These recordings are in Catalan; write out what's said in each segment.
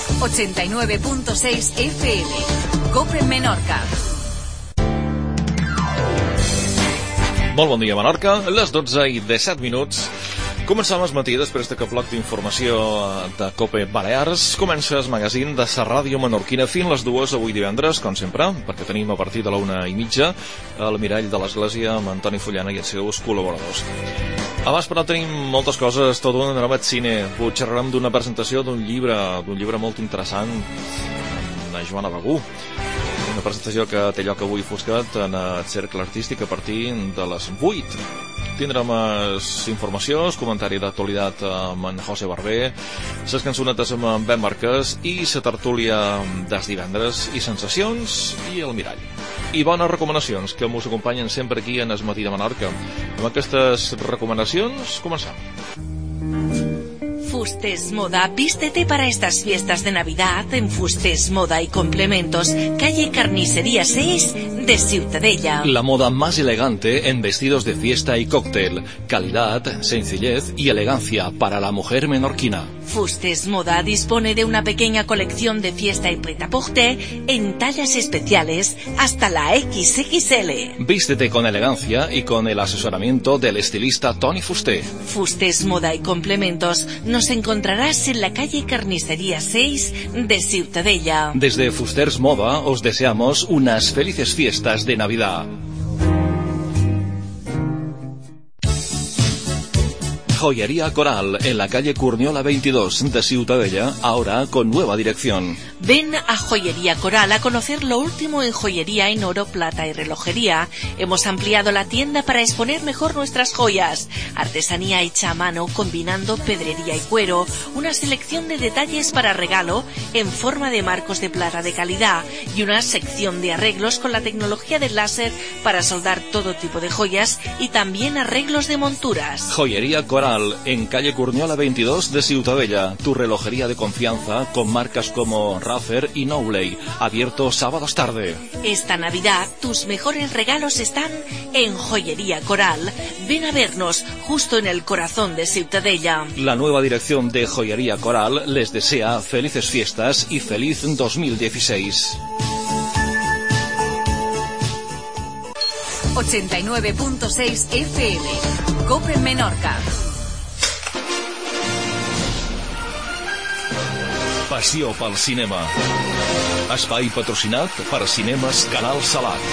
89.6 FM. COPE Menorca. Molt bon dia, Menorca. Les 12:17. Començam el matí després de que bloc d'informació de COPE Balears comença el magazín de la ràdio menorquina fins les 2 avui divendres, com sempre, perquè tenim a partir de la 1:30 el mirall de l'església amb Antoni Fullana i els seus col·laboradors. Abans, però, tenim moltes coses, tot un anem al cine. Xerrarem d'una presentació d'un llibre molt interessant de Joana Bagú. Una presentació que té lloc avui Foscat en el cercle artístic a partir de les 8. Tindrem informacions, comentari d'actualitat amb en José Barber, les cançonetes amb en Ben Marquès i la tertúlia dels divendres i sensacions i el mirall. I bones recomanacions que ens acompanyen sempre aquí en el matí de Menorca. Amb aquestes recomanacions començam. Fustes Moda, vístete para estas fiestas de Navidad en Fustes Moda y Complementos, calle Carnicería 6 de Ciutadella. La moda más elegante en vestidos de fiesta y cóctel, calidad, sencillez y elegancia para la mujer menorquina. Fustes Moda dispone de una pequeña colección de fiesta y prêt-à-porter en tallas especiales hasta la XXL. Vístete con elegancia y con el asesoramiento del estilista Toni Fuster. Fustes Moda y Complementos nos encontrarás en la calle Carnicería 6 de Ciutadella. Desde Fusters Moda os deseamos unas felices fiestas de Navidad. Joyería Coral, en la calle Curniola 22 de Ciutadella, ahora con nueva dirección. Ven a Joyería Coral a conocer lo último en joyería en oro, plata y relojería. Hemos ampliado la tienda para exponer mejor nuestras joyas. Artesanía hecha a mano, combinando pedrería y cuero. Una selección de detalles para regalo en forma de marcos de plata de calidad. Y una sección de arreglos con la tecnología del láser para soldar todo tipo de joyas y también arreglos de monturas. Joyería Coral, en calle Curniola 22 de Ciutadella, tu relojería de confianza con marcas como Rafer y Nowley, abierto sábados tarde. Esta Navidad tus mejores regalos están en Joyería Coral. Ven a vernos justo en el corazón de Ciutadella. La nueva dirección de Joyería Coral les desea felices fiestas y feliz 2016. 89.6 FM. COPE Menorca. Passió pel cinema. Espai patrocinat per Cinemes Canal Salat.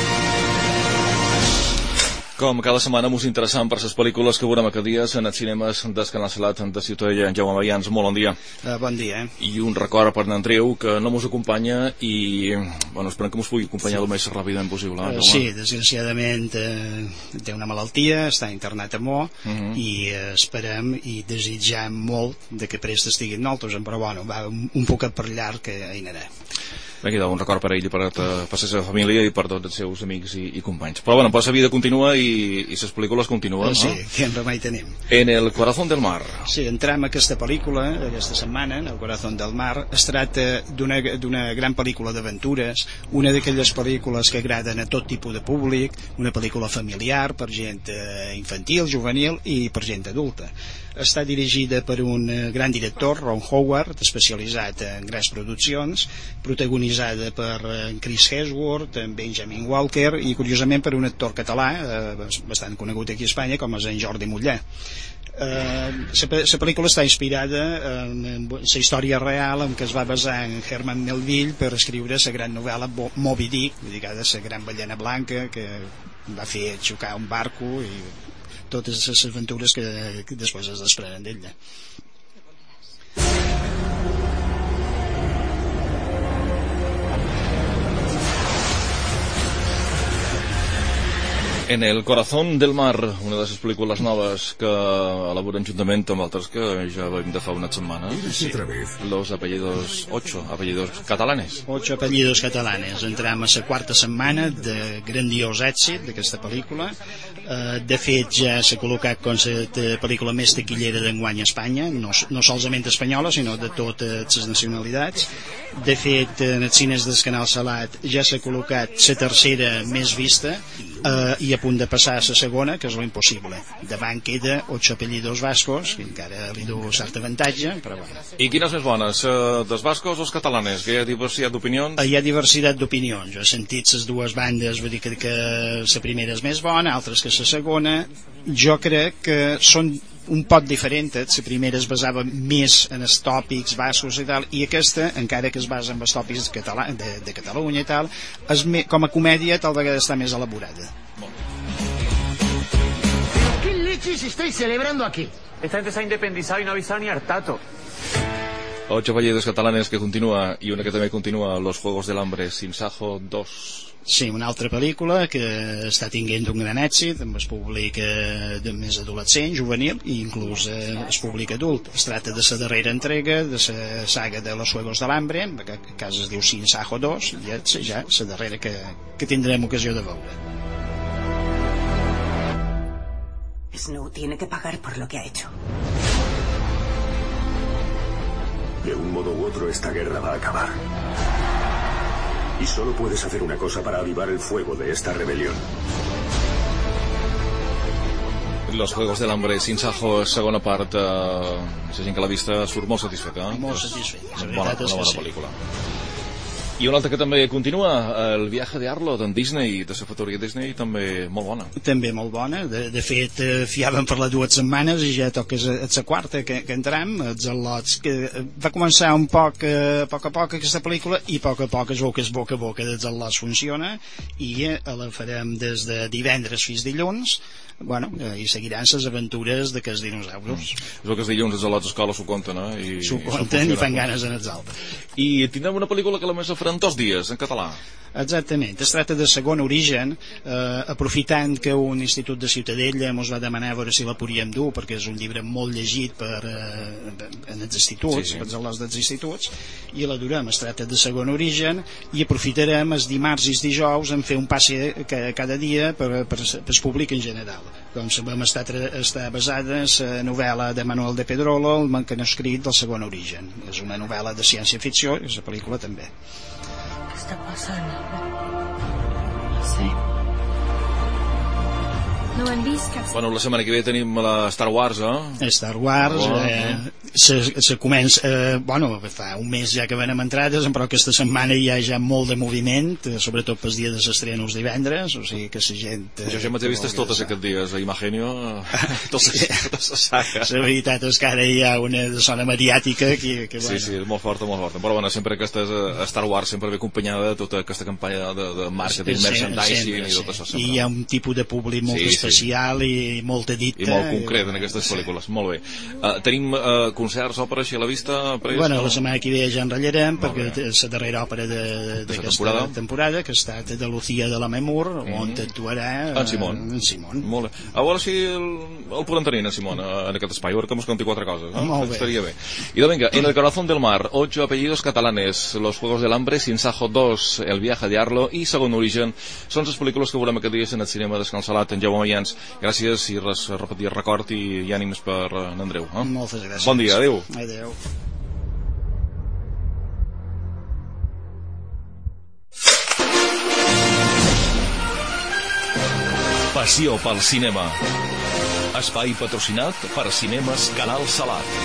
Com cada setmana mos interessant per les pel·lícules que veurem aquest dia en els cinemes del Canal Salat de Ciutadella. Jaume Mayans, molt bon dia. Bon dia. I un record per n'Andreu, que no mos acompanya i esperem que mos pugui acompanyar el més ràpidament possible. Sí, desgraciadament té una malaltia, està internat a Mo i esperem i desitjam molt de que prest estigui amb nosaltres, però bueno, va un poc per llarg que hi anarà. Aquí un record per ell i per la seva família i per tots els seus amics i companys. Però bueno, la vida continua i les pel·lícules continuen, sí, quin remei tenim. En el corazón del mar. Sí, entrem a aquesta pel·lícula aquesta setmana, en el corazón del mar. Es tracta d'una gran pel·lícula d'aventures, una d'aquelles pel·lícules que agraden a tot tipus de públic, una pel·lícula familiar per gent infantil, juvenil i per gent adulta. Està dirigida per un gran director, Ron Howard, especialitzat en grans produccions, protagonitzada per Chris Hemsworth, Benjamin Walker i curiosament per un actor català bastant conegut aquí a Espanya com és en Jordi Mollà. La pel·lícula està inspirada en la història real en què es va basar en Herman Melville per escriure la gran novel·la Moby Dick, dedicada a la gran ballena blanca que va fer xocar un barco i totes les aventures que després es desprenen d'ella. En el corazón del mar, una de les pel·lícules noves que elaboren juntament amb altres que ja veiem de fa una setmana. Sí. Los apellidos, 8 apellidos catalanes. 8 apellidos catalanes. Entrem a la quarta setmana de grandiós èxit d'aquesta pel·lícula. De fet, ja s'ha col·locat com la pel·lícula més taquillera d'enguany a Espanya, no solament espanyola, sinó de totes les nacionalitats. De fet, en els cines del Canal Salat ja s'ha col·locat la tercera més vista. i a punt de passar a la segona, que és lo impossible. Davant queda Ocho apellidos vascos, que encara li du cert avantatge, però bueno. I quines més bones, dels bascos o els catalanes? Que hi ha diversitat d'opinions? Hi ha diversitat d'opinions. Jo he sentit les dues bandes, vull dir que la primera és més bona, altres que la segona. Jo crec que són un poc diferents. La primera es basava més en els tòpics bascos i tal, i aquesta, encara que es basa en els tòpics de Catalunya i tal, com a comèdia tal vegada està més elaborada. ¿Qué leches estáis celebrando aquí? Esta gente se ha independizado y no ha avisado ni hartato. Ocho apellidos catalanes que continua, i una que també continua, Los Juegos del Hambre, Sinsajo 2. Sí, una altra pel·lícula que està tinguent un gran èxit, amb el públic més adolescent, juvenil, i inclús el públic adult. Es tracta de la darrera entrega de la saga de Los Juegos del Hambre, que a casa es diu Sinsajo 2, i és ja la darrera que tindrem ocasió de veure. Snow tiene que pagar por lo que ha hecho. De un modo u otro esta guerra va a acabar. Y solo puedes hacer una cosa para avivar el fuego de esta rebelión. Los Juegos del Hambre, Sinsajo, segona part. La gent que l'ha vista surt molt satisfeta. Molt satisfeta, la Bona veritat és que sí. pel·lícula. I una altra que també continua, El viaje de Arlo, d'en Disney, de la factoria Disney, també molt bona. També molt bona. De fet, fiàvem per les 2 setmanes i ja toca la quarta que entrem, els al·lots, que va començar un poc a poc aquesta pel·lícula, i a poc es veu que és boca a boca dels al·lots funciona, i la farem des de divendres fins dilluns. Bueno, i seguiran les aventures d'aquests dinosaures. És el que els dilluns els al·lots escola s'ho compten, eh? S'ho compten i fan ganes en els altres. I tindrem una pel·lícula que a més la faran 2 dies, en català. Exactament, es tracta de Segon Origen, aprofitant que un institut de Ciutadella ens va demanar a veure si la podíem dur, perquè és un llibre molt llegit en els instituts, per els alumnes dels instituts, i la durem. Es tracta de Segon Origen, i aprofitarem els dimarts i els dijous en fer un passe cada dia per el públic en general. Com sabem, està basada en la novel·la de Manuel de Pedrolo, El manuscrit del Segon Origen. És una novel·la de ciència-ficció, i la pel·lícula també. ¿Qué está pasando? Sí. No hem vist cap... Bueno, la setmana que ve tenim la Star Wars, eh? Star Wars, se comença... bueno, fa un mes ja que venem entrades, però aquesta setmana hi ha ja molt de moviment, sobretot pel dia de s'estrenos divendres, o sigui que la gent... Jo ja m'he vist totes aquests dies, a Imagenio, totes les sagues. La veritat és que ara hi ha una zona mediàtica que bueno... Sí, molt forta, molt forta. Però bueno, sempre aquesta Star Wars sempre ve acompanyada de tota aquesta campanya de màrqueting, merchandising i tot això. I hi ha un tipus de públic molt especial i molt edit. I molt concret en aquestes pel·lícules, molt bé. Tenim concerts, òperes a la vista? Bueno, la setmana que ve ja enratllarem, perquè és la darrera òpera d'aquesta temporada, que ha estat de Lucía de la Memur, on actuarà en Simón. Molt bé. A veure si el podem tenir, en Simón, en aquest espai, perquè mos conti 4 coses. Molt bé. Estaria bé. I venga, En el corazón del mar, 8 apellidos catalanes, Los Juegos del Hambre, Sinsajo 2, El viaje de Arlo i Segon Origen. Són les pel·lícules que veurem aquest dia en el cinema descansalat en Jaume Mayans. Gràcies, i repetir el record i ànims per en Andreu. Moltes gràcies. Bon dia, adeu. Adeu. Passió pel cinema. Espai patrocinat per Cinemes Canal Salat.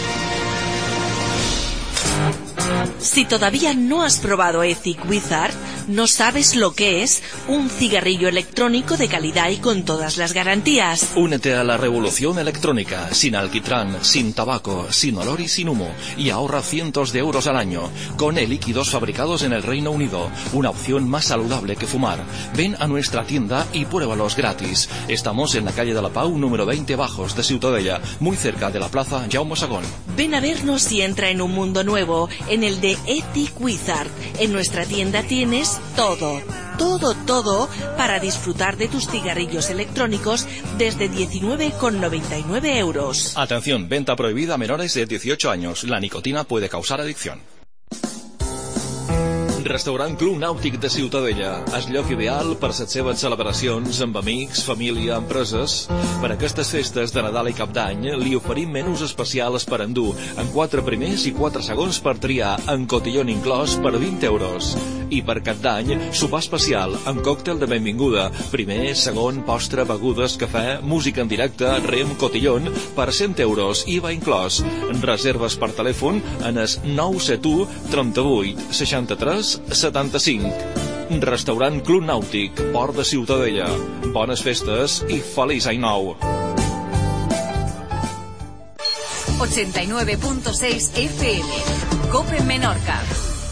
Si todavía no has probado Ethic Wizard, no sabes lo que es un cigarrillo electrónico de calidad y con todas las garantías. Únete a la revolución electrónica, sin alquitrán, sin tabaco, sin olor y sin humo, y ahorra cientos de euros al año, con líquidos fabricados en el Reino Unido, una opción más saludable que fumar. Ven a nuestra tienda y pruébalos gratis. Estamos en la calle de la Pau, número 20 Bajos, de Ciutadella, muy cerca de la plaza Jaume II. Ven a vernos y entra en un mundo nuevo, en el de Ethic Wizard. En nuestra tienda tienes todo para disfrutar de tus cigarrillos electrónicos desde 19,99 euros. Atención, venta prohibida a menores de 18 años. La nicotina puede causar adicción. Restaurant Club Nàutic de Ciutadella, el lloc ideal per les seves celebracions amb amics, família, empreses. Per aquestes festes de Nadal i Cap d'Any li oferim menús especials per endur, en 4 primers i 4 segons per triar, en cotillón inclòs per 20 euros. I per Cap d'Any, sopar especial amb còctel de benvinguda. Primer, segon, postre, begudes, cafè, música en directe, rem, cotillón, per 100 euros, IVA inclòs. Reserves per telèfon en es 971 38 63 75. Restaurant Club Nàutic, Port de Ciutadella. Bones festes i feliç any nou. 89.6 FM. COPE Menorca.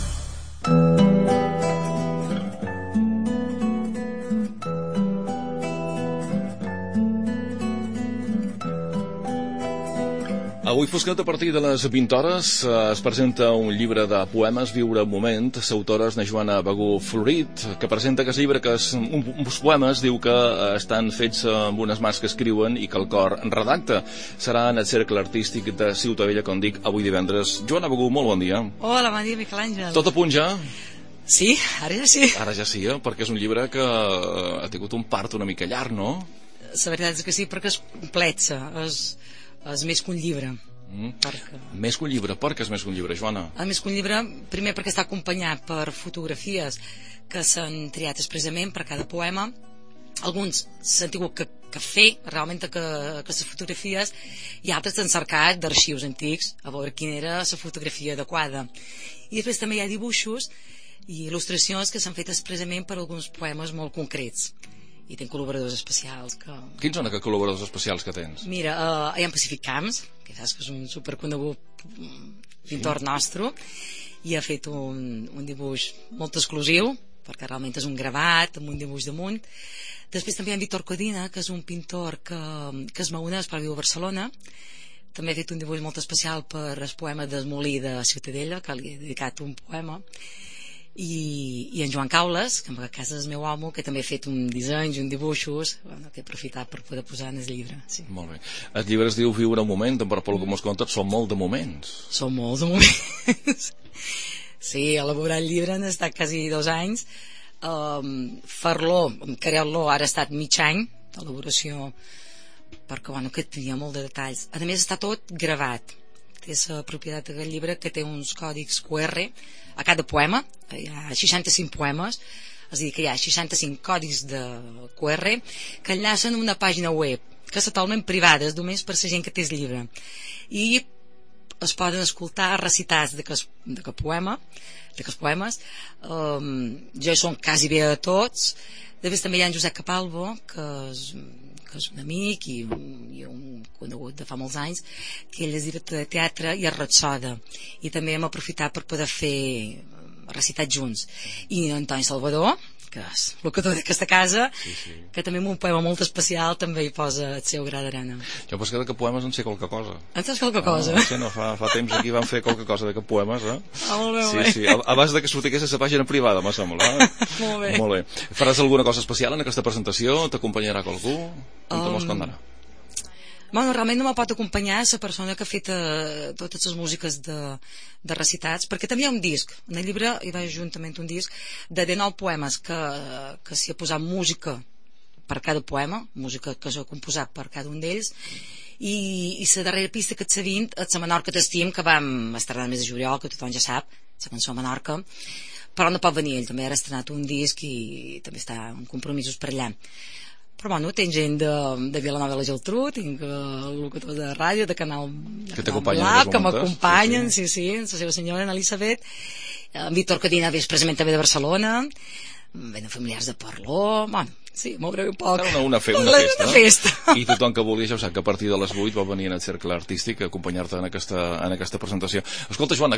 Avui foscat a partir de les 20 hores es presenta un llibre de poemes, Viure un moment. L'autora és na Joana Begú Florit, que presenta aquest llibre, que és uns poemes, diu que estan fets amb unes mans que escriuen i que el cor redacta. Serà en el Cercle Artístic de Ciutadella, com dic, avui divendres. Joana Begú, molt bon dia. Hola, bon dia, Miquel Àngel. Tot a punt ja? Sí, ara ja sí. Ara ja sí, perquè és un llibre que ha tingut un part una mica llarg, no? La veritat és que sí, perquè és complex, és més que un llibre. Més que un llibre, per què és més que un llibre, Joana? Més que un llibre, primer perquè està acompanyat per fotografies que s'han triat expressament per cada poema. Alguns s'han tingut que fer realment aquestes fotografies i altres s'han cercat d'arxius antics a veure quina era la fotografia adequada. I després també hi ha dibuixos i il·lustracions que s'han fet expressament per alguns poemes molt concrets. I tinc col·laboradors especials que... Quins són aquests col·laboradors especials que tens? Mira, hi ha Pacífic Camps, que saps que és un superconegut pintor nostre, i ha fet un dibuix molt exclusiu, perquè realment és un gravat amb un dibuix damunt. Després també hi ha Víctor Codina, que és un pintor que es maonès però viu a Barcelona. També ha fet un dibuix molt especial per el poema del Molí de Ciutadella, que li he dedicat un poema. I en Joan Caules, que en casa és el meu home, que també ha fet un disseny i un dibuixos, que he aprofitat per poder posar en el llibre. Sí. Molt bé. El llibre es diu Viure un moment, però pel que mos contes són molt de moments. Són molts de moments. Sí, elaborar el llibre han estat quasi 2 anys. Fer-lo, crear-lo, ara ha estat mig any d'elaboració, perquè que tenia molt de detalls. A més està tot gravat. Té la propietat d'aquest llibre que té uns còdics QR a cada poema. Hi ha 65 poemes, és a dir, que hi ha 65 còdics de QR que enllacen a una pàgina web que és totalment privada, és només per la gent que té el llibre, i es poden escoltar recitats d'aquest poemes. Jo hi som quasi bé a tots. Després també hi ha en Josep Capalvo, que és un amic i un conegut de fa molts anys, que ell és director de teatre i és rapsoda, i també hem aprofitat per poder fer recitats junts. I Antoni Salvador, que és locador d'aquesta casa, que també en un poema molt especial també hi posa el seu gra d'arena. Jo pues que poemes en sé qualque cosa. En saps qualque cosa? No, fa temps aquí vam fer qualque cosa de poemes, eh? Molt bé. Sí, abans de que sortigués a la pàgina privada, me sembla. Molt bé. Faràs alguna cosa especial en aquesta presentació? T'acompanyarà qualcú? Com te mos contarà? Realment no me pot acompanyar la persona que ha fet totes les músiques de recitats, perquè també hi ha un disc. En el llibre hi va juntament un disc de 19 poemes que s'hi ha posat música per cada poema, música que s'ha composat per cada un d'ells, i la darrera pista que s'ha 20 és la Menorca t'estim, que vam estrenar el mes de juliol, que tothom ja sap, la cançó Menorca, però no pot venir, ell també ha estrenat un disc i també està en compromisos per allà. Però tinc gent de Vilanova de la Geltrú, tinc locutors de ràdio, de Canal Blau, que m'acompanyen, sí, la seva senyora, en Elisabet, en Víctor Codina ve expressament també de Barcelona, venen familiars de Parló, sí, m'ho breu un poc. Una festa. I tothom que vulgui ja ho sap que a partir de les 8 va venir en el Cercle Artístic a acompanyar-te en aquesta presentació. Escolta, Joan,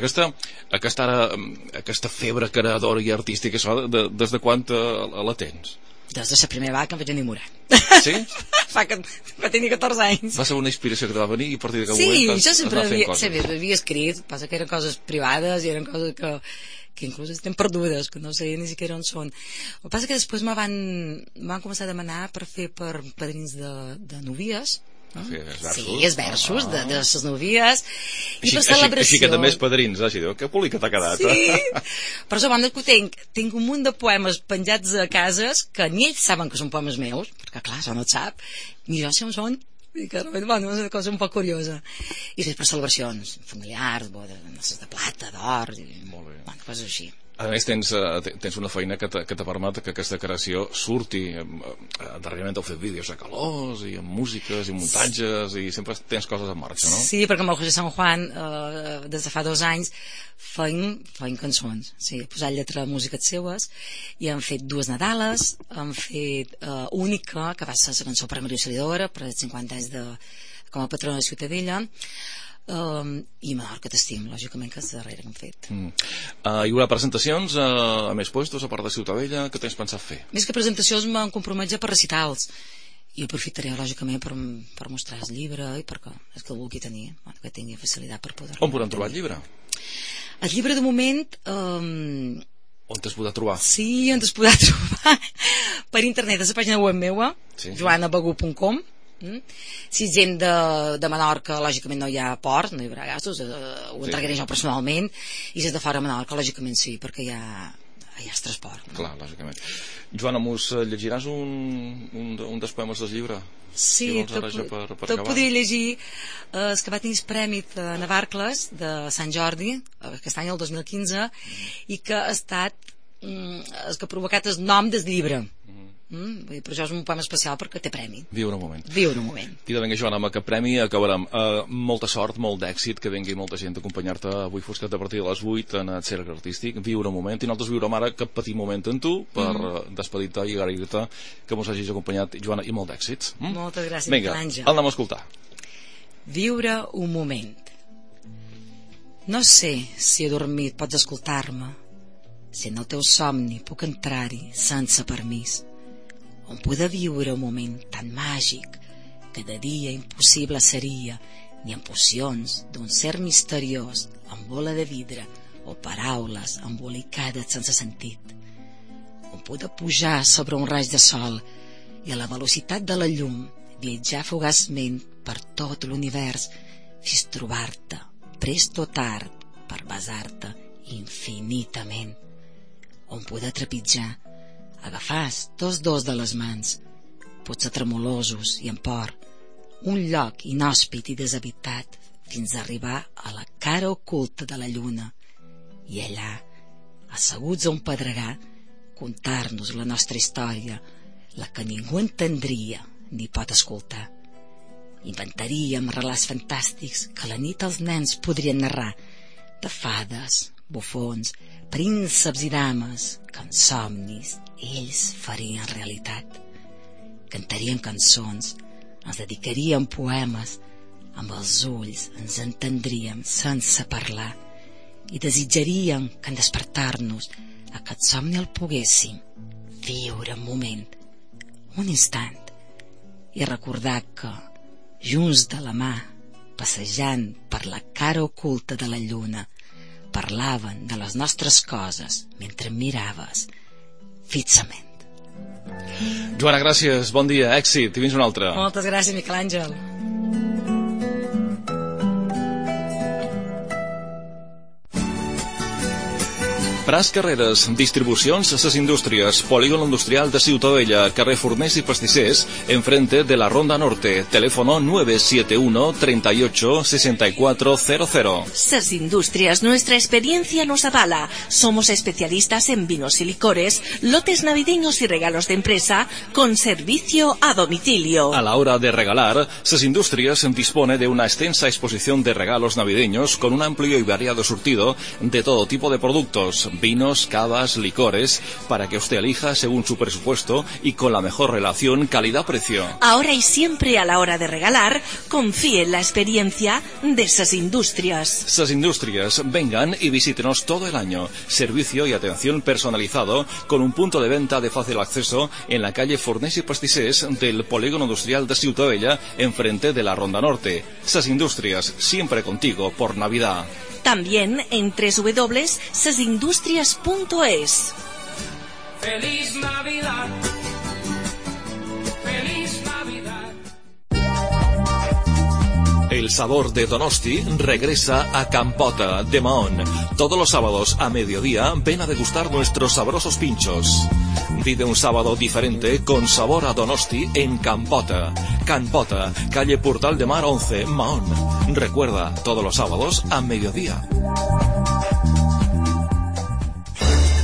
aquesta febre creadora i artística, des de quan la tens? Des de la primera vegada que em vaig enamorar. Sí? Va tenir 14 anys. Va ser una inspiració que te va venir i a partir d'aquest moment jo sempre havia escrit, passa que eren coses privades i eren coses que inclús estem perdudes, que no sé ni siquiera on són. El que passa que després me van començar a demanar per fer per padrins de novies. Sí, els versos de les novies i per celebració. Així que també és padrins, que poli que t'ha quedat. Sí, però a banda que tinc un munt de poemes penjats a cases que ni ells saben que són poemes meus, perquè clar, això no et sap, ni jo sé on són, i que és una cosa un poc curiosa. I després per celebracions familiars, bodes de plata, d'or, coses així. A més, tens una feina que te permet que aquesta creació surti. Darrerament heu fet vídeos a calors, i amb músiques, i muntatges, i sempre tens coses en marxa, no? Sí, perquè amb el José San Juan, des de fa 2 anys, feim cançons. Sí, he posat lletra de músiques seues, i hem fet 2 Nadales, hem fet Única, que va ser la cançó per a Maria Auxiliadora, per als 50 anys com a patrona de Ciutadella, i Menorca t'estim, lògicament, que és la darrera que hem fet. Hi haurà presentacions a més puestos, a part de Ciutadella? Què tens pensat fer? Més que presentacions m'han compromès ja per recitals, i ho aprofitaré lògicament per mostrar el llibre i perquè és que el vulgui tenir, que tingui facilitat per poder-lo. On podran trobar el llibre? El llibre de moment on t'has pogut trobar? Sí, on t'has pogut trobar per internet, a la pàgina web meva, joanabagú.com. Si és gent de Menorca, lògicament no hi ha port, no hi haurà gastos, ho entregaré jo personalment, i si és de fora de Menorca, lògicament sí, perquè hi ha el transport. Clar, lògicament. Joana, mos llegiràs un dels poemes del llibre? Sí, te podria llegir el que va tenir el Premi de Navarcles de Sant Jordi, aquest any, el 2015, i que ha estat el que ha provocat el nom del llibre. Per això és un poema especial perquè té premi. Viure un moment. I de venga, Joana, amb aquest premi acabarem. Molta sort, molt d'èxit, que vengui molta gent a acompanyar-te avui foscat a partir de les 8 en el cercle artístic. Viure un moment, i nosaltres viurem ara aquest petit moment en tu per despedir-te i agrair-te que mos hagis acompanyat, Joana, i molt d'èxits. Moltes gràcies, Miquel Àngel. Vinga, anem a escoltar. Viure un moment. No sé si he dormit, pots escoltar-me. Si en el teu somni puc entrar-hi sense permís, on poder viure un moment tan màgic que de dia impossible seria, ni amb pocions d'un ser misteriós amb bola de vidre o paraules embolicades sense sentit, on poder pujar sobre un raig de sol i a la velocitat de la llum viatjar fugaçment per tot l'univers fins trobar-te prest o tard per besar-te infinitament, on poder trepitjar, agafar tots dos de les mans, potser tremolosos i amb por, un lloc inhòspit i deshabitat fins a arribar a la cara oculta de la lluna, i allà, asseguts a un pedregar, contar-nos la nostra història, la que ningú entendria ni pot escoltar. Inventaríem relats fantàstics que a la nit els nens podrien narrar, de fades, bufons, prínceps i dames que en somnis ells farien realitat. Cantarien cançons, ens dedicaríem poemes, amb els ulls ens entendríem sense parlar i desitjaríem que en despertar-nos aquest somni el poguéssim viure un moment, un instant, i recordar que, junts de la mà, passejant per la cara oculta de la lluna, parlaven de les nostres coses mentre miraves fixament. Joana, gràcies, bon dia, èxit, i fins un altre. Moltes gràcies, Miquel Àngel. Pras Carreras, distribucions a ses indústries, polígono industrial de Ciutadella, carrer Forners y Pastissers, enfrente de la Ronda Norte, teléfono 971 38 6400. Ses Industrias, nuestra experiencia nos avala. Somos especialistas en vinos y licores, lotes navideños y regalos de empresa, con servicio a domicilio. A la hora de regalar, Ses Industrias dispone de una extensa exposición de regalos navideños con un amplio y variado surtido de todo tipo de productos, vinos, cavas, licores, para que usted elija según su presupuesto y con la mejor relación calidad-precio. Ahora y siempre a la hora de regalar, confíe en la experiencia de Ses Industrias. Ses Industrias, vengan y visítenos todo el año. Servicio y atención personalizado con un punto de venta de fácil acceso en la calle Forners y Pastissers del Polígono Industrial de Ciutadella, enfrente de la Ronda Norte. Ses Industrias, siempre contigo por Navidad. También en www.sesindustrias.es. ¡Feliz Navidad! ¡Feliz Navidad! El sabor de Donosti regresa a Campota de Mahón. Todos los sábados a mediodía ven a degustar nuestros sabrosos pinchos. Vive un sábado diferente con sabor a Donosti en Campota. Campota, calle Portal de Mar 11, Mahón. Recuerda, todos los sábados a mediodía.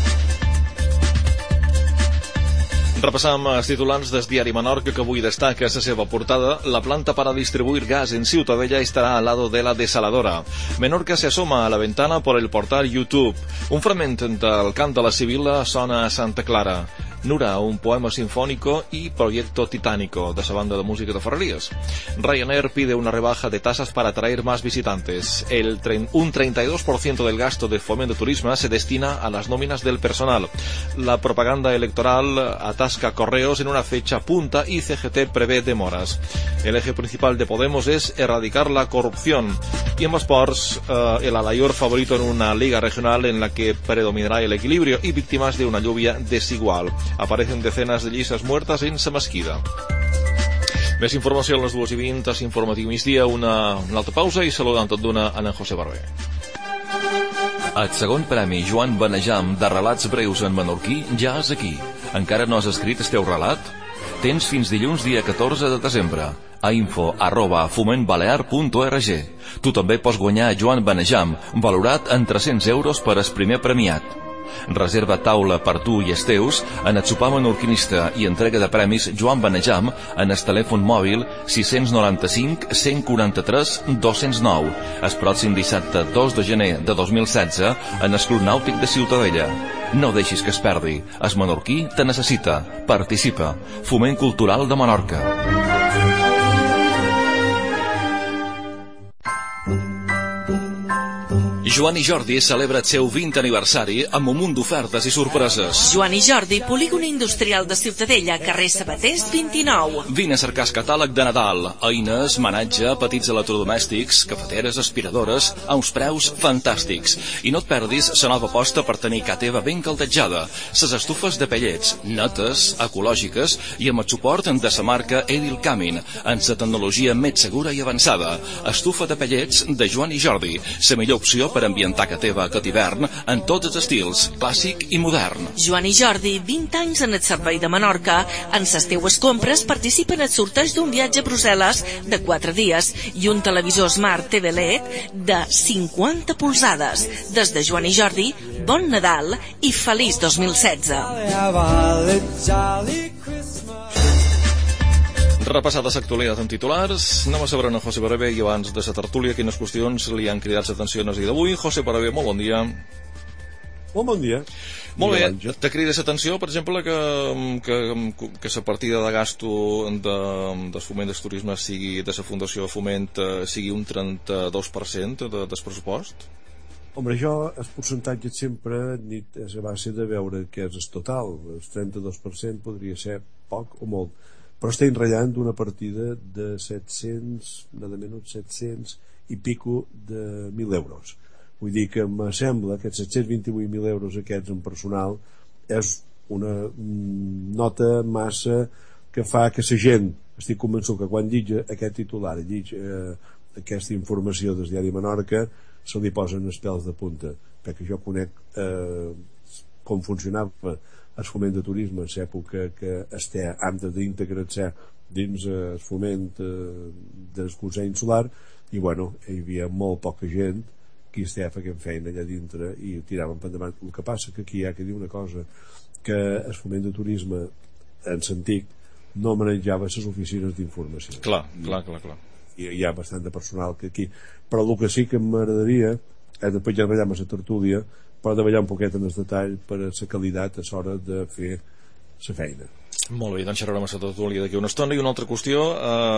Repassam els titulars del diari Menorca, que avui destaca a la seva portada: la planta para distribuir gas en Ciutadella estará al lado de la desaladora. Menorca se asoma a la ventana por el portal YouTube. Un fragment del cant de la Sibila sona a Santa Clara. Nura, un poema sinfónico, y Proyecto Titánico, de esa banda de música de Ferrerías. Ryanair pide una rebaja de tasas para atraer más visitantes. Un 32% del gasto de Fomento Turismo se destina a las nóminas del personal. La propaganda electoral atasca Correos en una fecha punta y CGT prevé demoras. El eje principal de Podemos es erradicar la corrupción. Y en esports, el Alayor favorito en una liga regional en la que predominará el equilibrio y víctimas de una lluvia desigual. Aparecen decenas de llices muertas en sa mesquida. Més informació a les 2:20, és informatiu migdia, una altra pausa i saludant tot d'una Ana José Barber. El segon premi Joan Benejam de relats breus en menorquí ja és aquí. Encara no has escrit el teu relat? Tens fins dilluns dia 14 de desembre a info@fomentbalear.org. Tu també pots guanyar Joan Benejam, valorat en 300 euros per el primer premiat. Reserva taula per tu i els teus en el sopar menorquinista i entrega de premis Joan Benejam en el telèfon mòbil 695 143 209 el pròxim dissabte 2 de gener de 2016 en el Club Nàutic de Ciutadella. No deixis que es perdi. El menorquí te necessita. Participa. Foment Cultural de Menorca. Joan i Jordi celebra el seu 20 aniversari amb un munt d'ofertes i sorpreses. Joan i Jordi, polígon industrial de Ciutadella, carrer Sabaters 29. Vine a cercar el catàleg de Nadal. Eines, menatge, petits electrodomèstics, cafeteres, aspiradores, a uns preus fantàstics. I no et perdis la nova aposta per tenir casa teva ben caldejada. Ses estufes de pellets, netes, ecològiques i amb el suport de la marca Edil Camin, amb la tecnologia més segura i avançada. Estufa de pellets de Joan i Jordi, la millor opció per ambientar casa teva aquest hivern en tots els estils, clàssic i modern. Joan i Jordi, 20 anys en el servei de Menorca. En les teues compres participa en el sorteig d'un viatge a Brussel·les de 4 dies i un televisor Smart TV LED de 50 polzades. Des de Joan i Jordi, bon Nadal i feliç 2016. Repassada l'actualitat en titulars, anem a saber a José Barber i abans de la tertúlia quines qüestions li han cridat l'atenció en el dia d'avui. José Barber, molt bon dia. Molt bon dia. Molt bé, te crida l'atenció, per exemple, que la partida de gasto del foment del turisme sigui, de la Fundació Foment, sigui un 32% del pressupost? Home, jo, el percentatge sempre és a base de veure què és el total. El 32% podria ser poc o molt. Però estem ratllant d'una partida de 700, nada menys 700 i pico de 1.000 euros. Vull dir que me sembla que els 728.000 euros aquests en personal és una nota massa que fa que la gent, estic convençut que quan llig aquest titular, llig aquesta informació del diari Menorca, se li posen els pèls de punta, perquè jo conec com funcionava el foment de turisme en l'època que esté antes d'integrar-se dins el foment del Consell Insular, i bueno, hi havia molt poca gent que estava fent feina allà dintre i tiraven per endavant. El que passa que aquí hi ha que dir una cosa, que el foment de turisme en l'antic no manejava les oficines d'informació. Clar. Hi ha bastant de personal que aquí, però el que sí que m'agradaria és després ja veiem a la tertúlia, però de veure un poquet en el detall per a la qualitat a l'hora de fer la feina. Molt bé, doncs xerrarem a la tertúlia d'aquí una estona. I una altra qüestió,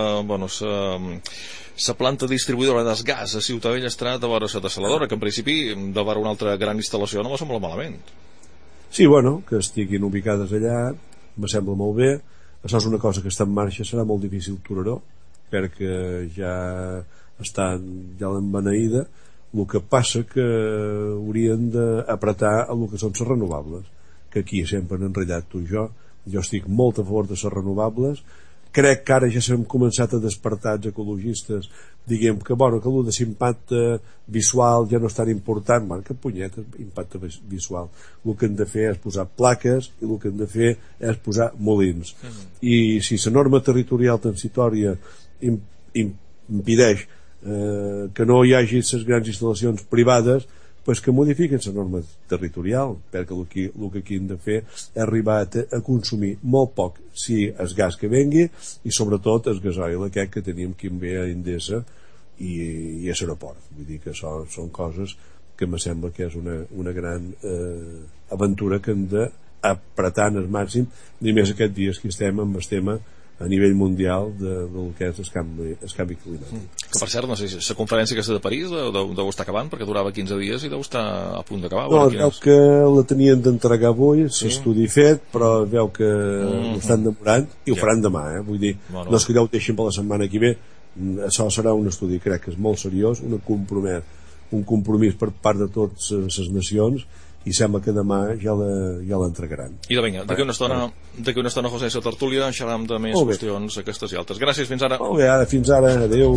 la planta distribuïdora del gas a Ciutadella estarà de vora la desaladora, que en principi de vora una altra gran instal·lació no me sembla malament. Sí, bueno, que estiguin ubicades allà me sembla molt bé. Això és una cosa que està en marxa, serà molt difícil aturar-ho, perquè ja l'han beneïda. El que passa que haurien d'apretar el que són les renovables, que aquí sempre han enratllat tu i jo estic molt a favor de les renovables. Crec que ara ja s'han començat a despertar els ecologistes, diguem que bueno, que el de l'impacte visual ja no és tan important. Bueno, que punyeta impacte visual, el que hem de fer és posar plaques i el que hem de fer és posar molins. I si la norma territorial transitòria impedeix que no hi hagi les grans instal·lacions privades, pues que modifiquen la norma territorial, perquè el que aquí hem de fer és arribar a consumir molt poc, si el gas que vengui, i sobretot el gasoil aquest que tenim aquí en a Endesa i a l'aeroport. Vull dir que són coses que me sembla que és una gran aventura que hem d'apretar al màxim, i més aquests dies que estem amb el tema a nivell mundial del que és el canvi climàtic. Que per cert, no sé si la conferència aquesta de París deu estar acabant, perquè durava 15 dies i deu estar a punt d'acabar. No, veu que la tenien d'entregar avui, l'estudi fet, però veu que l'estan demorant i ho faran demà, vull dir, no és que ja ho deixin per la setmana que ve. Això serà un estudi, crec que és molt seriós, un compromís per part de totes les nacions, i sembla que demà ja l'entregaran. I vinga, d'aquí una estona José la tertúlia xerram de més qüestions aquestes i altres. Gràcies, fins ara. Molt bé, fins ara, adeu.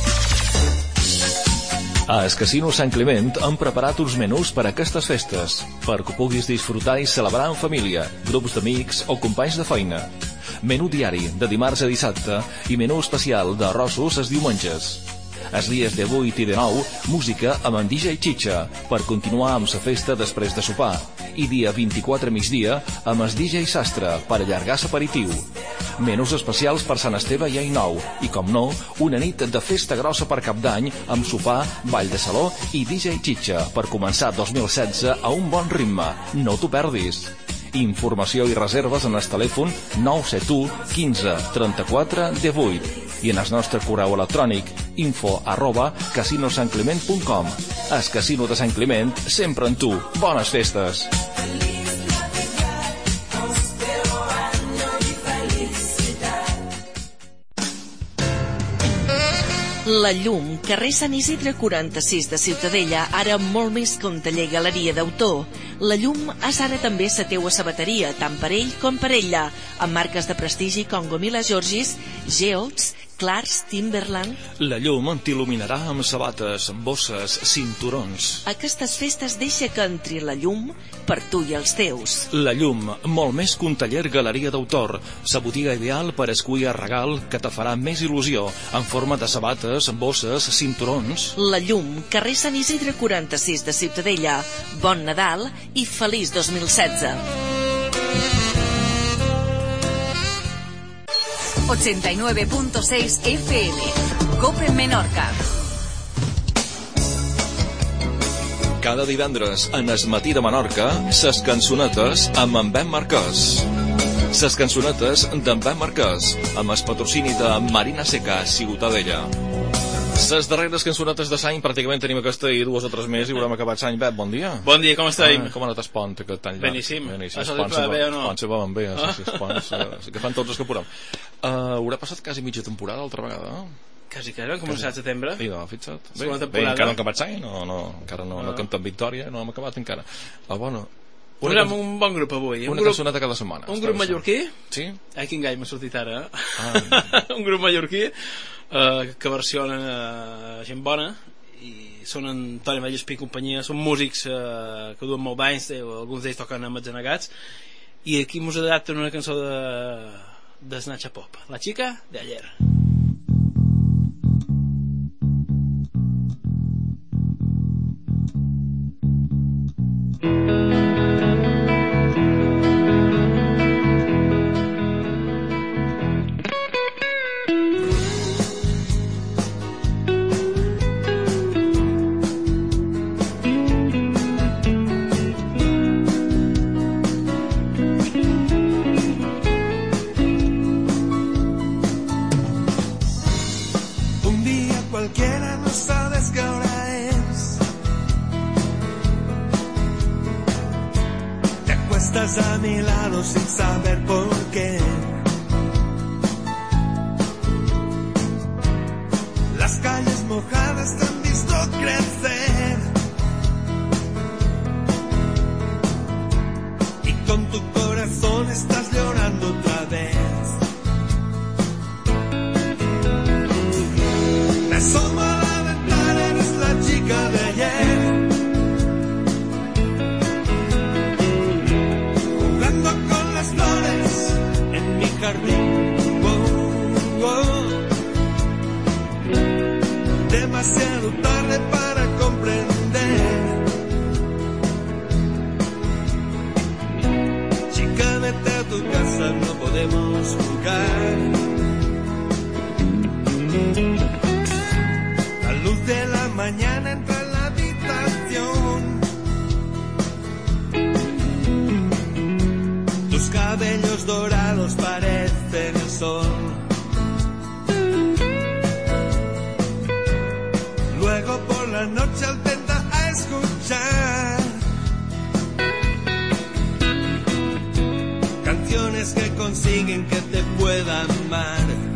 A Es Casino Sant Climent han preparat uns menús per a aquestes festes, perquè puguis disfrutar i celebrar en família, grups d'amics o companys de feina. Menú diari, de dimarts a dissabte, i menú especial d'arrossos els diumenges. Els dies de 8 i de 9, música amb en DJ Chicha, per continuar amb la festa després de sopar. I dia 24 a migdia, amb el DJ Sastre, per allargar l'aperitiu. Menús especials per Sant Esteve i Any Nou. I, com no, una nit de festa grossa per Cap d'Any, amb sopar, ball de saló i DJ Chicha, per començar 2016 a un bon ritme. No t'ho perdis. Informació i reserves en el telèfon 971 15 34 18 i en el nostre correu electrònic info@casinosantcliment.com. El Casino de Sant Climent, sempre amb tu. Bones festes! La Llum, carrer Sant Isidre 46 de Ciutadella, ara molt més que un taller galeria d'autor. La Llum és ara també la teua sabateria, tant per ell com per ella, amb marques de prestigi com Gomila Georgis, Geox, Clars, Timberland. La Llum t'il·luminarà amb sabates, bosses, cinturons. Aquestes festes deixa que entri la llum per tu i els teus. La Llum, molt més que un taller galeria d'autor, sa botiga ideal per escollir el regal que te farà més il·lusió, en forma de sabates, bosses, cinturons. La Llum, carrer Sant Isidre 46 de Ciutadella. Bon Nadal i feliç 2016. 89.6 FM. COPE Menorca. Cada divendres, en Es Matí de Menorca, ses cançonetes amb en Ben Marquès. Ses cançonetes d'en Ben Marquès, amb el patrocini de Marina Seca, Ciutadella. Les darreres cançonetes de l'any, pràcticament tenim aquesta i 2 o 3 més i haurem acabat l'any. Bep, bon dia. Bon dia, com estem? Com ha anat el pont aquest any? Beníssim. Això li fa bé o no? Els ponts se veuen bé, els ponts que fan tots els que podem. Haurà passat quasi mitja temporada l'altra vegada, Quasi, vam començar a setembre. I no, fixa't. Bé, encara no hem acabat l'any, encara no cantem victòria, no hem acabat encara. Bueno, posarem un bon grup avui. Una cançoneta cada setmana. Un grup mallorquí? Sí. Quin gai m'ha sortit ara. Un grup mallorquí que versiona gent bona i són en Toni Vallespí i companyia, són músics que duen molt d'anys, alguns d'ells toquen amb els Anegats, i aquí mos adapten una cançó de Snatcha Pop, La chica de ayer. A mi lado sin saber por qué. Las calles mojadas te han visto crecer y con tu corazón estás llorando otra vez. Me asomo a la ventana, eres la chica de ayer. En mi jardín, demasiado tarde para comprender podemos jugar. La luz de la mañana entra en la habitación. Tus cabellos dorados parecen el sol. Luego por la noche atenta a escuchar canciones que consiguen que te pueda amar.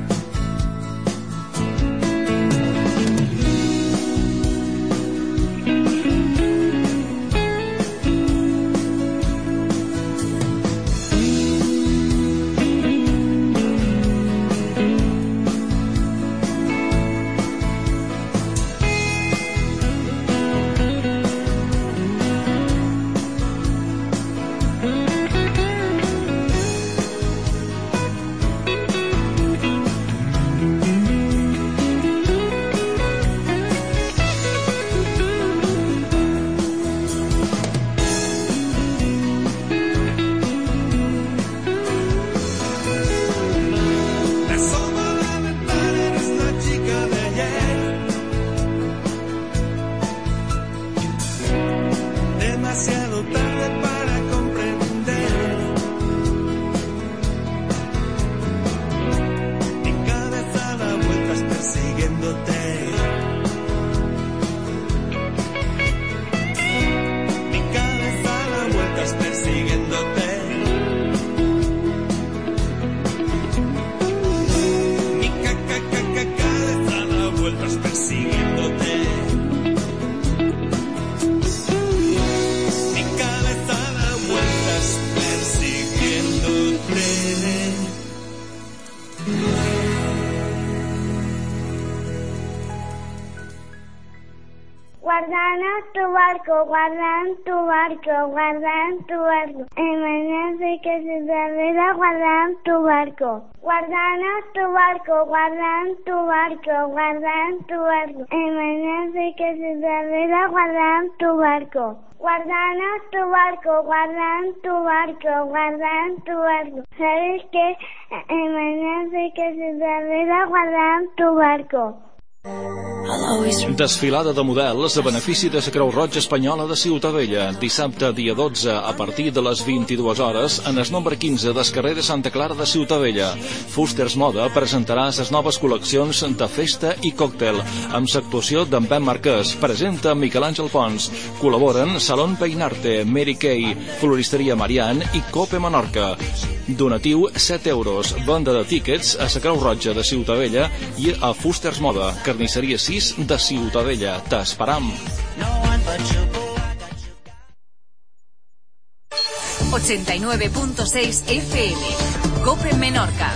Guarda en tu barco, guarda en tu barco. En mañana de que se revela, guarda en tu barco. Guarda en tu barco, guarda en tu barco, guarda en tu barco. En mañana de que se revela, guarda en tu barco. Guarda en tu barco, guarda en tu barco, guarda en tu barco. ¿Sabes qué? En mañana de que se revela, guarda en tu barco. Desfilada de models a benefici de la Creu Roja Espanyola de Ciutadella. Dissabte, dia 12, a partir de les 22 hores, en el nombre 15 del carrer de Santa Clara de Ciutadella. Fusters Moda presentarà les noves col·leccions de festa i còctel, amb l'actuació d'en Ben Marquès. Presenta Miquel Àngel Pons. Col·laboren Salón Peinarte, Mary Kay, Floristeria Marian i Cope Menorca. Donatiu 7 euros. Venda de tíquets a la Creu Roja de Ciutadella i a Fusters Moda, Carnisseria 6 de Ciutadella. T'esperam. 89.6 FM. Cope Menorca.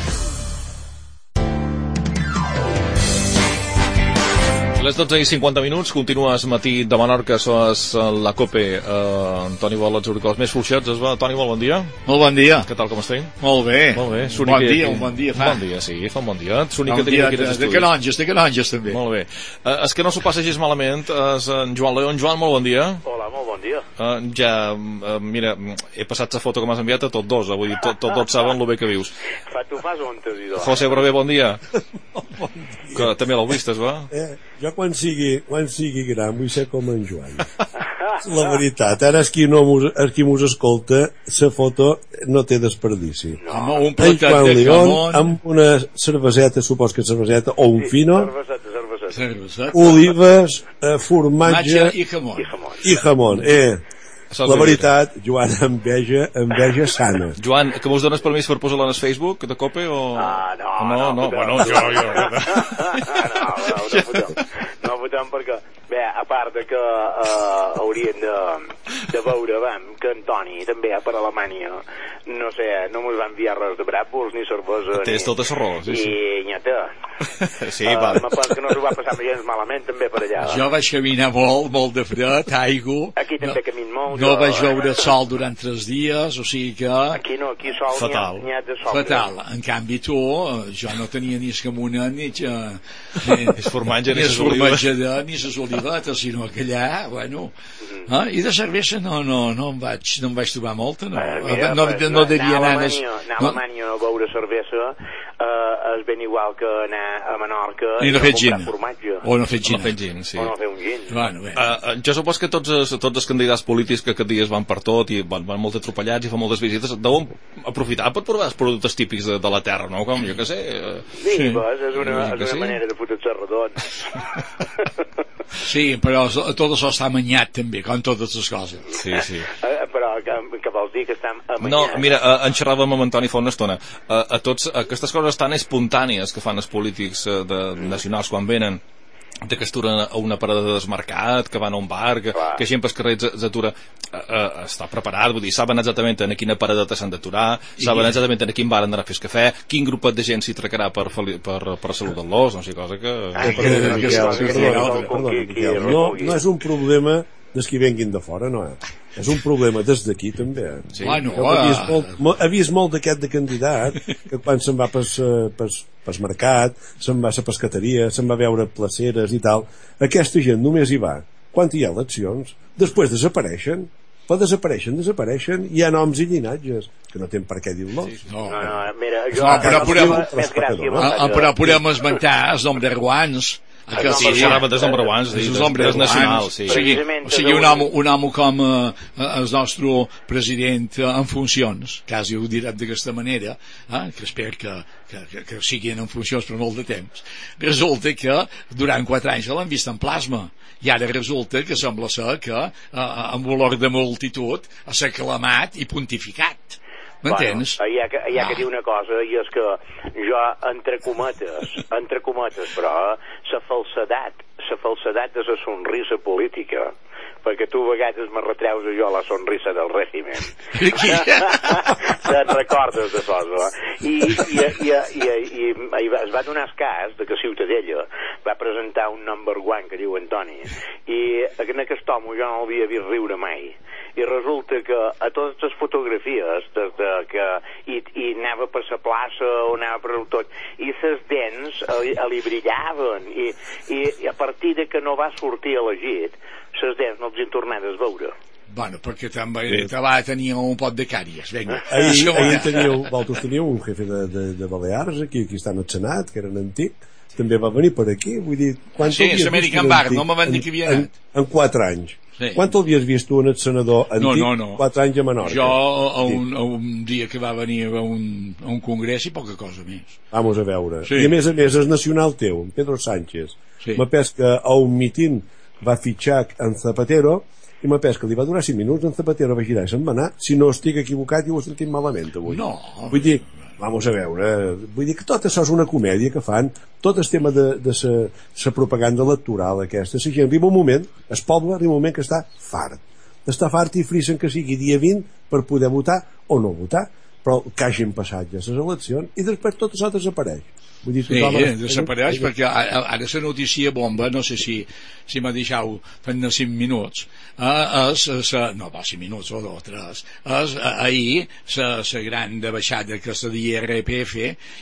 Les 12:50, continues matí de Menorca, sos la Cope. Toni vol els auriculars més fluixets, es va? Toni, bon dia. Molt bon dia. Què tal, com estem? Molt bé. Molt bé. Un bon dia fa. Un bon dia, sí, fa un bon dia. Un dia de canonges, també. Molt bé. És que no s'ho passa gens malament, és en Joan León. Joan, molt bon dia. Hola, molt bon dia. Mira, he passat la foto que m'has enviat a tots dos, vull dir, tots saben el bé que vius. Tu fas on te diu. José Brevé, bon dia. Que també l'heu vist, es va? Jo quan sigui gran vull ser com en Joan. La veritat, ara qui mos escolta, la foto no té desperdici. No, un platet de jamón amb una cerveseta, supos que cerveseta, o un fino, Cerveseta. olives, formatge i jamón. La veritat, Joan, enveja sana. Joan, que mos dones permís per posar-la en el Facebook de Cope o... No, bueno, no votem perquè, bé, a part de que haurien de veure, que en Toni també per Alemanya, no sé, no mos va enviar res de bràpols ni cervesa. Tens tota la raó, sí. I nyata. Sí, va. Me penso que no s'ho va passar gens malament també per allà. Jo vaig caminar molt de fred, aigua. Aquí també camin molt. No vaig veure sol durant 3 dies, o sigui que... Aquí no, aquí sol n'hi ha de sol. Fatal. En canvi tu, jo no tenia ni escamona, ni formatge, ni les olives, cervesa, sinó que allà, bueno... I de cervesa no em vaig trobar molta, no. No devia anar... Anar a Alemanya a beure cervesa és ben igual que anar a Menorca i no fer gin. O no fer gin, sí. O no fer un gin. Bueno, jo supos que tots els candidats polítics que aquest dia van per tot i van molt atropellats i fan moltes visites, deuen aprofitar per provar els productes típics de la terra, no? Com, jo què sé... Sí, és una manera de fotre-se redons. Sí, però tot això està amanyat també, com totes les coses. Sí. Però que vols dir que està amanyat? No, mira, en xerràvem amb Antoni fa una estona. A tots aquestes coses tan espontànies que fan els polítics nacionals quan venen, de que es aturen a una parada de desmarcat, que van a un bar, que gent pel carrer s'atura, està preparat, vull dir, saben exactament en quina paradeta s'han d'aturar, saben exactament en quin bar han d'anar a fer cafè, quin grupet de gent s'hi tracarà per saludar-los, no sé, cosa que... No és un problema dels que venguin de fora, no, és un problema des d'aquí també. Sí. He vist molt d'aquest de candidat que quan se'n va pel mercat, se'n va a la pescateria, se'n va a veure placeres i tal, aquesta gent només hi va quan hi ha eleccions, després desapareixen, però desapareixen, hi ha noms i llinatges que no tenen per què dir-los. Mira, però podem esmentar els nom de Ruans, que sí, els number ones, els nacionals, sí. O sigui, un home com el nostre president en funcions, quasi ho direm d'aquesta manera, que espero que siguin en funcions per molt de temps, resulta que durant 4 anys l'han vist en plasma, i ara resulta que sembla ser que amb valor de multitud s'ha aclamat i pontificat. M'entens? Hi ha que dir una cosa, i és que jo, entre cometes, però la falsedat de la sonrisa política, perquè tu a vegades me retreus a jo la sonrisa del règimen. Te'n recordes de cosa? I es va donar el cas de que Ciutadella va presentar un number one que diu Antoni, i en aquest home jo no l'havia vist riure mai, i resulta que a totes les fotografies des de que i anava per la plaça o anava per tot, i les dents li brillaven, i a partir de que no va sortir elegit, les dents no els hi tornat a veure. Bueno, perquè també tenia un pot de càries. Vosaltres teníeu un jefe de Balears aquí estan al Senat, que era un antic, també va venir per aquí, vull dir... Sí, l'American Bar, no me van dir que havia anat. En 4 anys. Sí. Quan l'havies vist tu en el senador antic? No. 4 anys a Menorca. Jo a un dia que va venir a un congrés i poca cosa més. Vamos a veure. Sí. I a més és nacional teu, Pedro Sánchez. Sí. Me pes que a un mitin va fitxar en Zapatero, i me pes que li va durar 5 minuts, en Zapatero va girar i se'n va anar. Si no estic equivocat i ho he sentit malament avui. No. Vull dir, vamos a veure, vull dir que tot això és una comèdia que fan, tot el tema de la propaganda electoral aquesta, la gent arriba un moment, el poble arriba un moment que està fart i frisen que sigui dia 20 per poder votar o no votar, però que hagin passat ja les eleccions i després tot això desapareix. Vull dir, desapareix perquè ara la notícia bomba, no sé si m'ha deixat fent 5 minuts, no, 5 minuts o 2 o 3, ahir la gran baixada que és de IRPF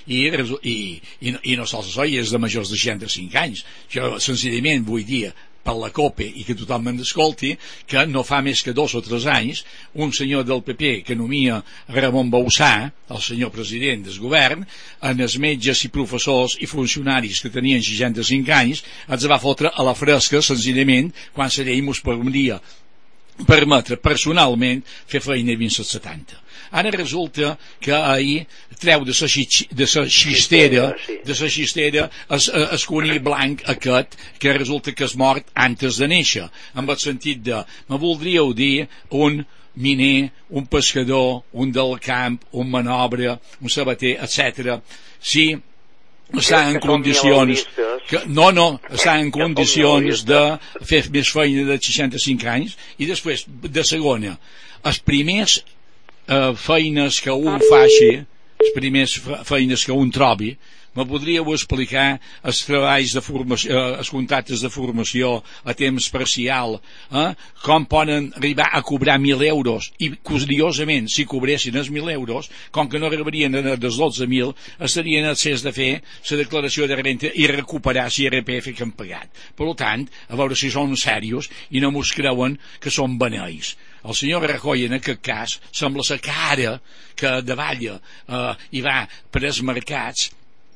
i no sols això, és de majors de 65 anys. Jo senzillament vull dir per la COPE i que tothom me'n escolti que no fa més que 2 o 3 anys un senyor del PP que nomia Ramon Bausà, el senyor president del govern, en els metges i professors i funcionaris que tenien 65 anys els va fotre a la fresca senzillament quan la llei mos permetre personalment fer feina fins als 70. Ara resulta que ahir treu de la xistera el conill blanc aquest que resulta que és mort antes de néixer, amb el sentit de me voldríeu dir un miner, un pescador, un del camp, un manobre, un sabater, etc. Si està en condicions està en condicions de fer més feina de 65 anys. I després, de segona, els primers feines que un faci, les primers feines que un trobi, me podríeu explicar els treballs de formació, els contractes de formació a temps parcial, com poden arribar a cobrar 1.000 euros i, curiosament, si cobressin els 1.000 euros, com que no arribarien dels 12.000, estarien accés de fer la declaració de renta i recuperar l'IRPF que han pagat. Per tant, a veure si són serios i no mos creuen que són beneis. El senyor Rajoy, en aquest cas, sembla ser que ara que davalla i va per als mercats,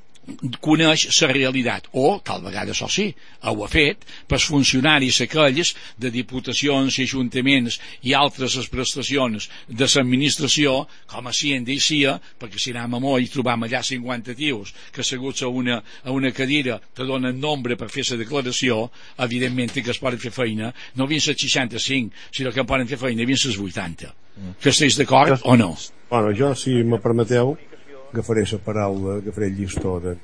coneix la realitat, o tal vegada això sí, ho ha fet pels funcionaris aquells de diputacions i ajuntaments i altres prestacions de l'administració, com a Hacienda i CIA, perquè si anem a Moll i trobam allà 50 tios que asseguts a una cadira te donen nombre per fer la declaració, evidentment que es poden fer feina no vins als 65, sinó que poden fer feina vins als 80. Que estàs d'acord o no? Bueno, jo, si me permeteu, agafaré la paraula, agafaré el llistó de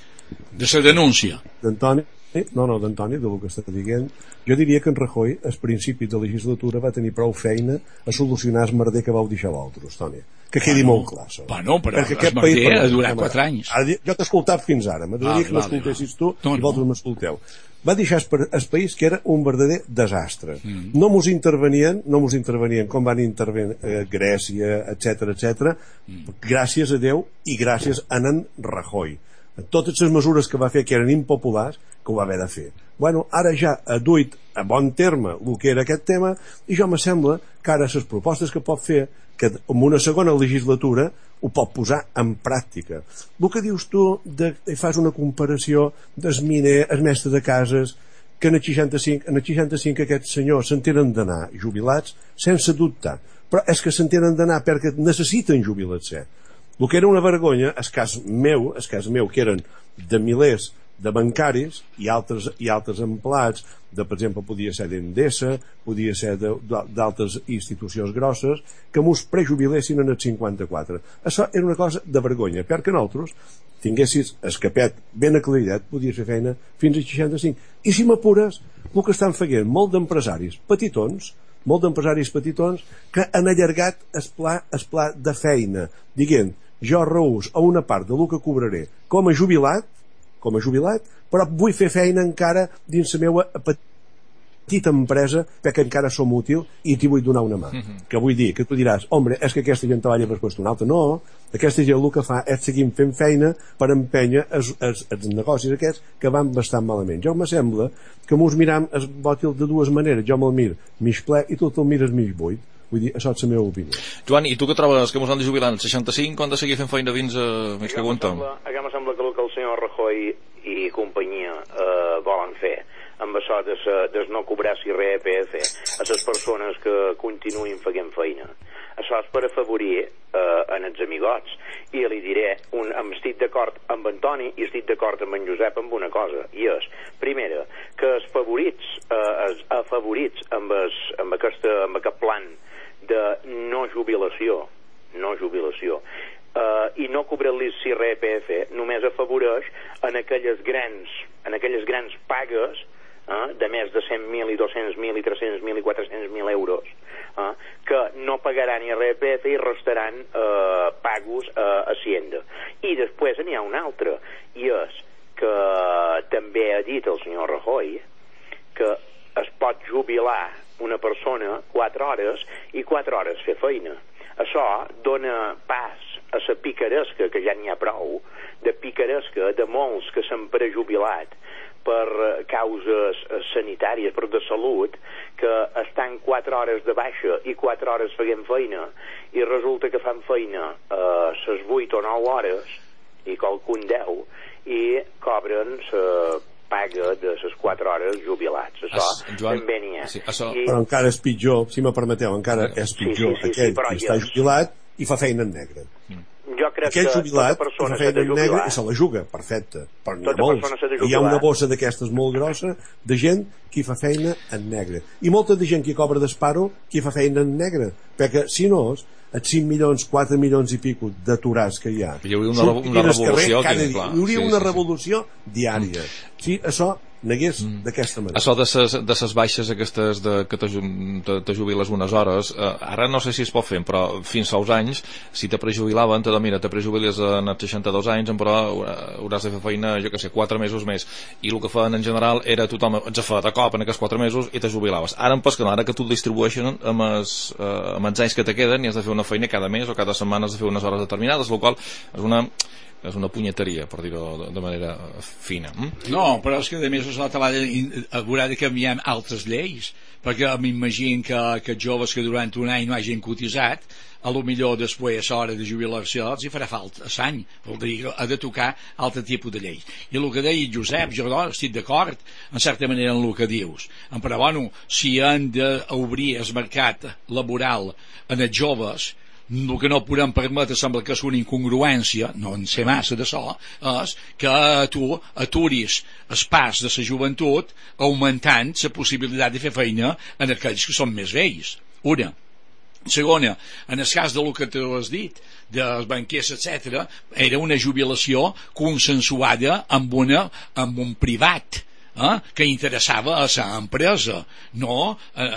la denúncia d'Antoni, d'Antoni, del que està dient. Jo diria que en Rajoy, al principi de legislatura, va tenir prou feina a solucionar el merder que vau deixar vosaltres, Toni. Que quedi molt clar. Bueno, però el merder ha durat 4 anys. Jo t'he escoltat fins ara, m'agradaria que m'escoltessis tu i vosaltres m'escolteu. Va deixar el país que era un verdader desastre. No mos intervenien com van intervenir Grècia, etc, gràcies a Déu i gràcies a en Rajoy. Totes les mesures que va fer que eren impopulars, que ho va haver de fer. Bueno, ara ja ha duit a bon terme el que era aquest tema, i jo me sembla que ara les propostes que pot fer, que en una segona legislatura ho pot posar en pràctica. El que dius tu, fas una comparació del miner, el mestre de cases, que en el 65 aquests senyors s'entenen d'anar jubilats sense dubtar, però és que s'entenen d'anar perquè necessiten jubilar-se. El que era una vergonya, el cas meu, que eren de milers de bancaris i altres empleats, per exemple, podia ser d'Endesa, podia ser d'altres institucions grosses, que mos prejubilessin en el 54. Això era una cosa de vergonya, perquè nosaltres tinguessis escapet ben aclarit, podies fer feina fins al 65. I si m'apures, el que estan fent molt d'empresaris petitons, que han allargat el pla de feina, dient, jo reús a una part del que cobraré com a jubilat, però vull fer feina encara dins la meva petita empresa perquè encara som útil i t'hi vull donar una mà. Que vull dir, que tu diràs, home, és que aquesta gent treballa per qüestió una altra. No, aquesta gent el que fa és seguir fent feina per empènyer els negocis aquests que van bastant malament. Jo me sembla que mos miram el bòtil de dues maneres. Jo me'l mir mig ple i tu te'l mires mig buit. Vull dir, això és la meva opinió. Joan, i tu que trobes que mos han de jubilar als 65 quan han de seguir fent feina dins més que aguantam? A mi sembla que el que el senyor Rajoy i companyia volen fer amb això de no cobrar l'IRPF a les persones que continuïn fent feina. Això és per afavorir en els amigots. I li diré, estic d'acord amb Antoni i estic d'acord amb en Josep amb una cosa, i és, primera, que els afavorits amb aquest plan de no jubilació i no cobrar-los l'IRPF només afavoreix en aquelles grans pagues de més de 100.000 i 200.000 i 300.000 i 400.000 euros que no pagaran IRPF i restaran pagos a Hacienda. I després n'hi ha un altre, i és que també ha dit el senyor Rajoy que es pot jubilar una persona 4 hores i 4 hores fer feina. Això dona pas a la picaresca, que ja n'hi ha prou, de picaresca de molts que s'han prejubilat per causes sanitàries, per de salut, que estan 4 hores de baixa i 4 hores fent feina, i resulta que fan feina a les 8 o 9 hores, i qualcun 10, i cobren la paga de les 4 hores jubilats. Això Joan, també n'hi ha. Sí, però encara és pitjor, si me permeteu, encara és pitjor aquell que està jubilat i fa feina en negre. Jo crec aquell jubilat que fa feina en negre i se la juga, perfecte, però n'hi ha molts. Hi ha una bossa d'aquestes molt grossa de gent que fa feina en negre, i molta de gent que cobra d'esparo que fa feina en negre, perquè si no els 5 milions, 4 milions i pico d'aturats que hi ha, hi hauria una revolució hi hauria una revolució diària. Sí, això negués d'aquesta manera. Això de ses baixes aquestes que te jubiles unes hores, ara no sé si es pot fer, però fins fa uns anys, si te prejubilaven, mira, te prejubiles en els 62 anys, però hauràs de fer feina, jo que sé, 4 mesos més, i el que feien en general era tothom ens fa de cop en aquests 4 mesos i te jubilaves. Ara em pas que no, ara que tu distribueixen amb els anys que te queden i has de fer una feina cada mes o cada setmana has de fer unes hores determinades, el qual és una punyeteria, per dir-ho de manera fina. No, però és que a més haurà de canviar altres lleis, perquè m'imagino que els joves que durant un any no hagin cotitzat, a lo millor després a l'hora de jubilar-se els hi farà falta l'any, vol dir que ha de tocar altre tipus de lleis. I el que deia Josep, jo estic d'acord en certa manera en el que dius, però bueno, si han d'obrir el mercat laboral en els joves, el que no podem permetre, sembla que és una incongruència, no en sé massa d'això, és que tu aturis el pas de la joventut augmentant la possibilitat de fer feina en aquells que són més vells. Una. Segona, en el cas del que tu has dit, dels banquers, etc., era una jubilació consensuada amb un privat, que interessava a l'empresa, no?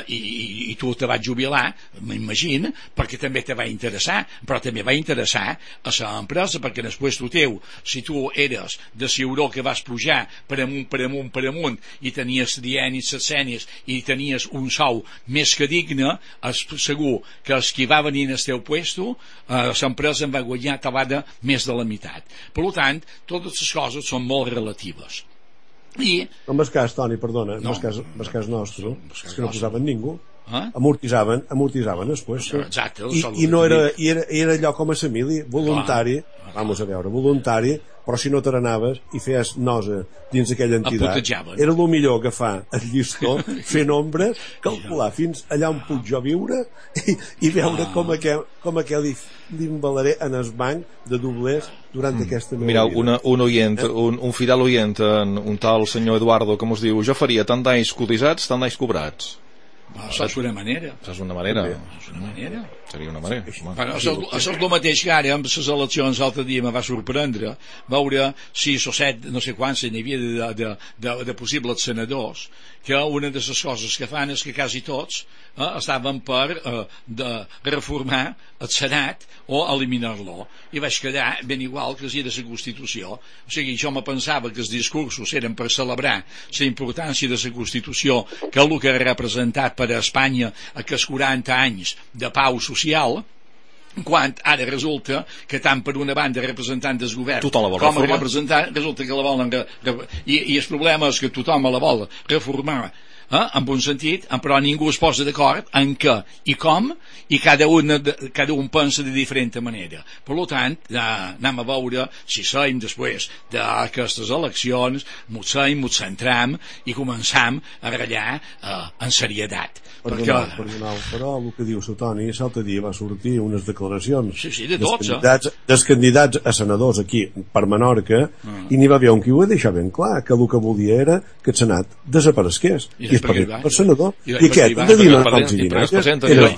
I tu te vas jubilar, m'imagino, perquè també te va interessar, però també va interessar a l'empresa, perquè després tu teu, si tu eres de ciuró que vas pujar per amunt, i tenies dienis, setcenis, i tenies un sou més que digne, segur que els qui va venir al teu puesto, l'empresa en va guanyar talada més de la meitat. Per tant, totes les coses són molt relatives. I... En el cas, Toni, perdona, en el cas nostre, és que no posaven ningú, amortitzaven després, i no era allò com a família, voluntari, voluntari, però si no te n'anaves i feies nosa dins aquella entitat, era el millor agafar el llistó, fer nombres, calcular fins allà on puc jo viure i veure com l'imbalaré en el banc de doblers durant aquesta meva vida. Mira, un fidel oient, un tal senyor Eduardo, que mos diu, jo faria tant d'anys cotitzats, tant d'anys cobrats. Això és una manera. Seria una manera. Això és el mateix que ara amb les eleccions l'altre dia me va sorprendre veure 6 o 7, no sé quants n'hi havia de possibles senadors, que una de les coses que fan és que quasi tots estaven per reformar el Senat o eliminar-lo, i vaig quedar ben igual que si de la Constitució. O sigui, jo me pensava que els discursos eren per celebrar la importància de la Constitució, que el que ha representat per a Espanya aquests 40 anys de pau social, quan ara resulta que tant per una banda representant del govern com a representant resulta que la volen i el problema és que tothom la vol reformar en un sentit, però ningú es posa d'acord en què i com, i cada un pensa de diferent manera. Per tant, anem a veure si seguim després d'aquestes eleccions, ens centram i començam a ratllar en serietat. Perdoneu, però el que diu Toni, l'altre dia va sortir unes declaracions dels candidats a senadors aquí per Menorca, i n'hi va haver un que ho va deixar ben clar, que el que volia era que el Senat desaparegués, i per senador, i aquest de dir noms i llinatges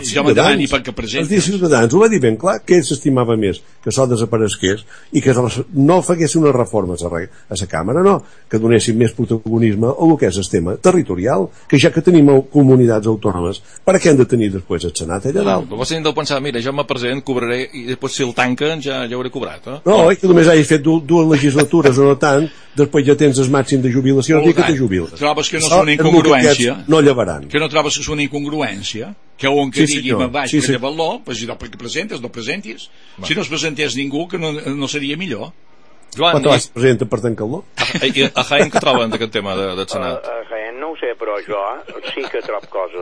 els Ciutadans ho va dir ben clar, que ell s'estimava més que això desaparegués i que no faguessin unes reformes a la càmera, no, que donessin més protagonisme a el que és el tema territorial, que ja que tenim comunitats autònomes, per què hem de tenir després el Senat allà dalt? Vos hem de pensar, mira, jo me present, cobraré, i després si el tanquen ja hauré cobrat, no, que només hagis fet dues legislatures o no tant, després ja tens el màxim de jubilació i que te jubiles. Trobes que no és una incongruència? No llevaran. Que no trobes que és una incongruència? Que un que digui me'n vaig per llevar-lo, perquè presentes, no presentis. Si no es presentés ningú, que no seria millor. Quan te vas presentar per tancar-lo? A Jaén què troben d'aquest tema del Senat? A Jaén no ho sé, però jo sí que trob cosa.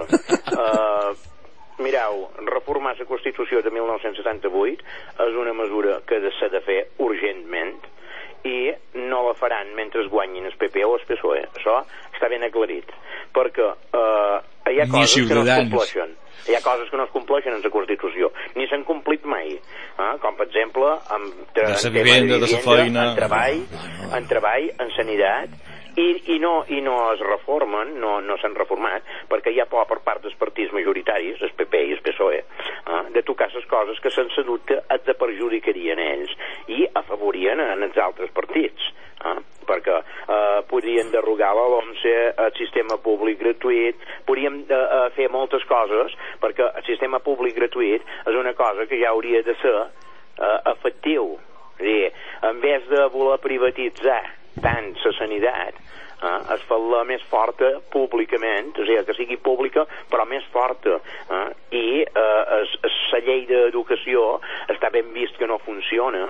Mireu, reformar la Constitució de 1978 és una mesura que s'ha de fer urgentment, i no la faran mentre guanyin el PP o el PSOE. Això està ben aclarit, perquè hi ha coses que no es compleixen. Hi ha coses que no es compleixen en la Constitució, ni s'han complit mai, com per exemple en tema de vivenda, en treball, en sanitat, i no es reformen, no s'han reformat, perquè hi ha por per part dels partits majoritaris, el PP i el PSOE, de tocar les coses que sense dubte els perjudicarien ells i afavorien en els altres partits, perquè podrien derogar la LOMCE, el sistema públic gratuït, podríem fer moltes coses, perquè el sistema públic gratuït és una cosa que ja hauria de ser efectiu. És a dir, en vez de voler privatitzar tant la sanitat, es fa-la més forta públicament, o sigui, que sigui pública però més forta, i la llei d'educació està ben vist que no funciona,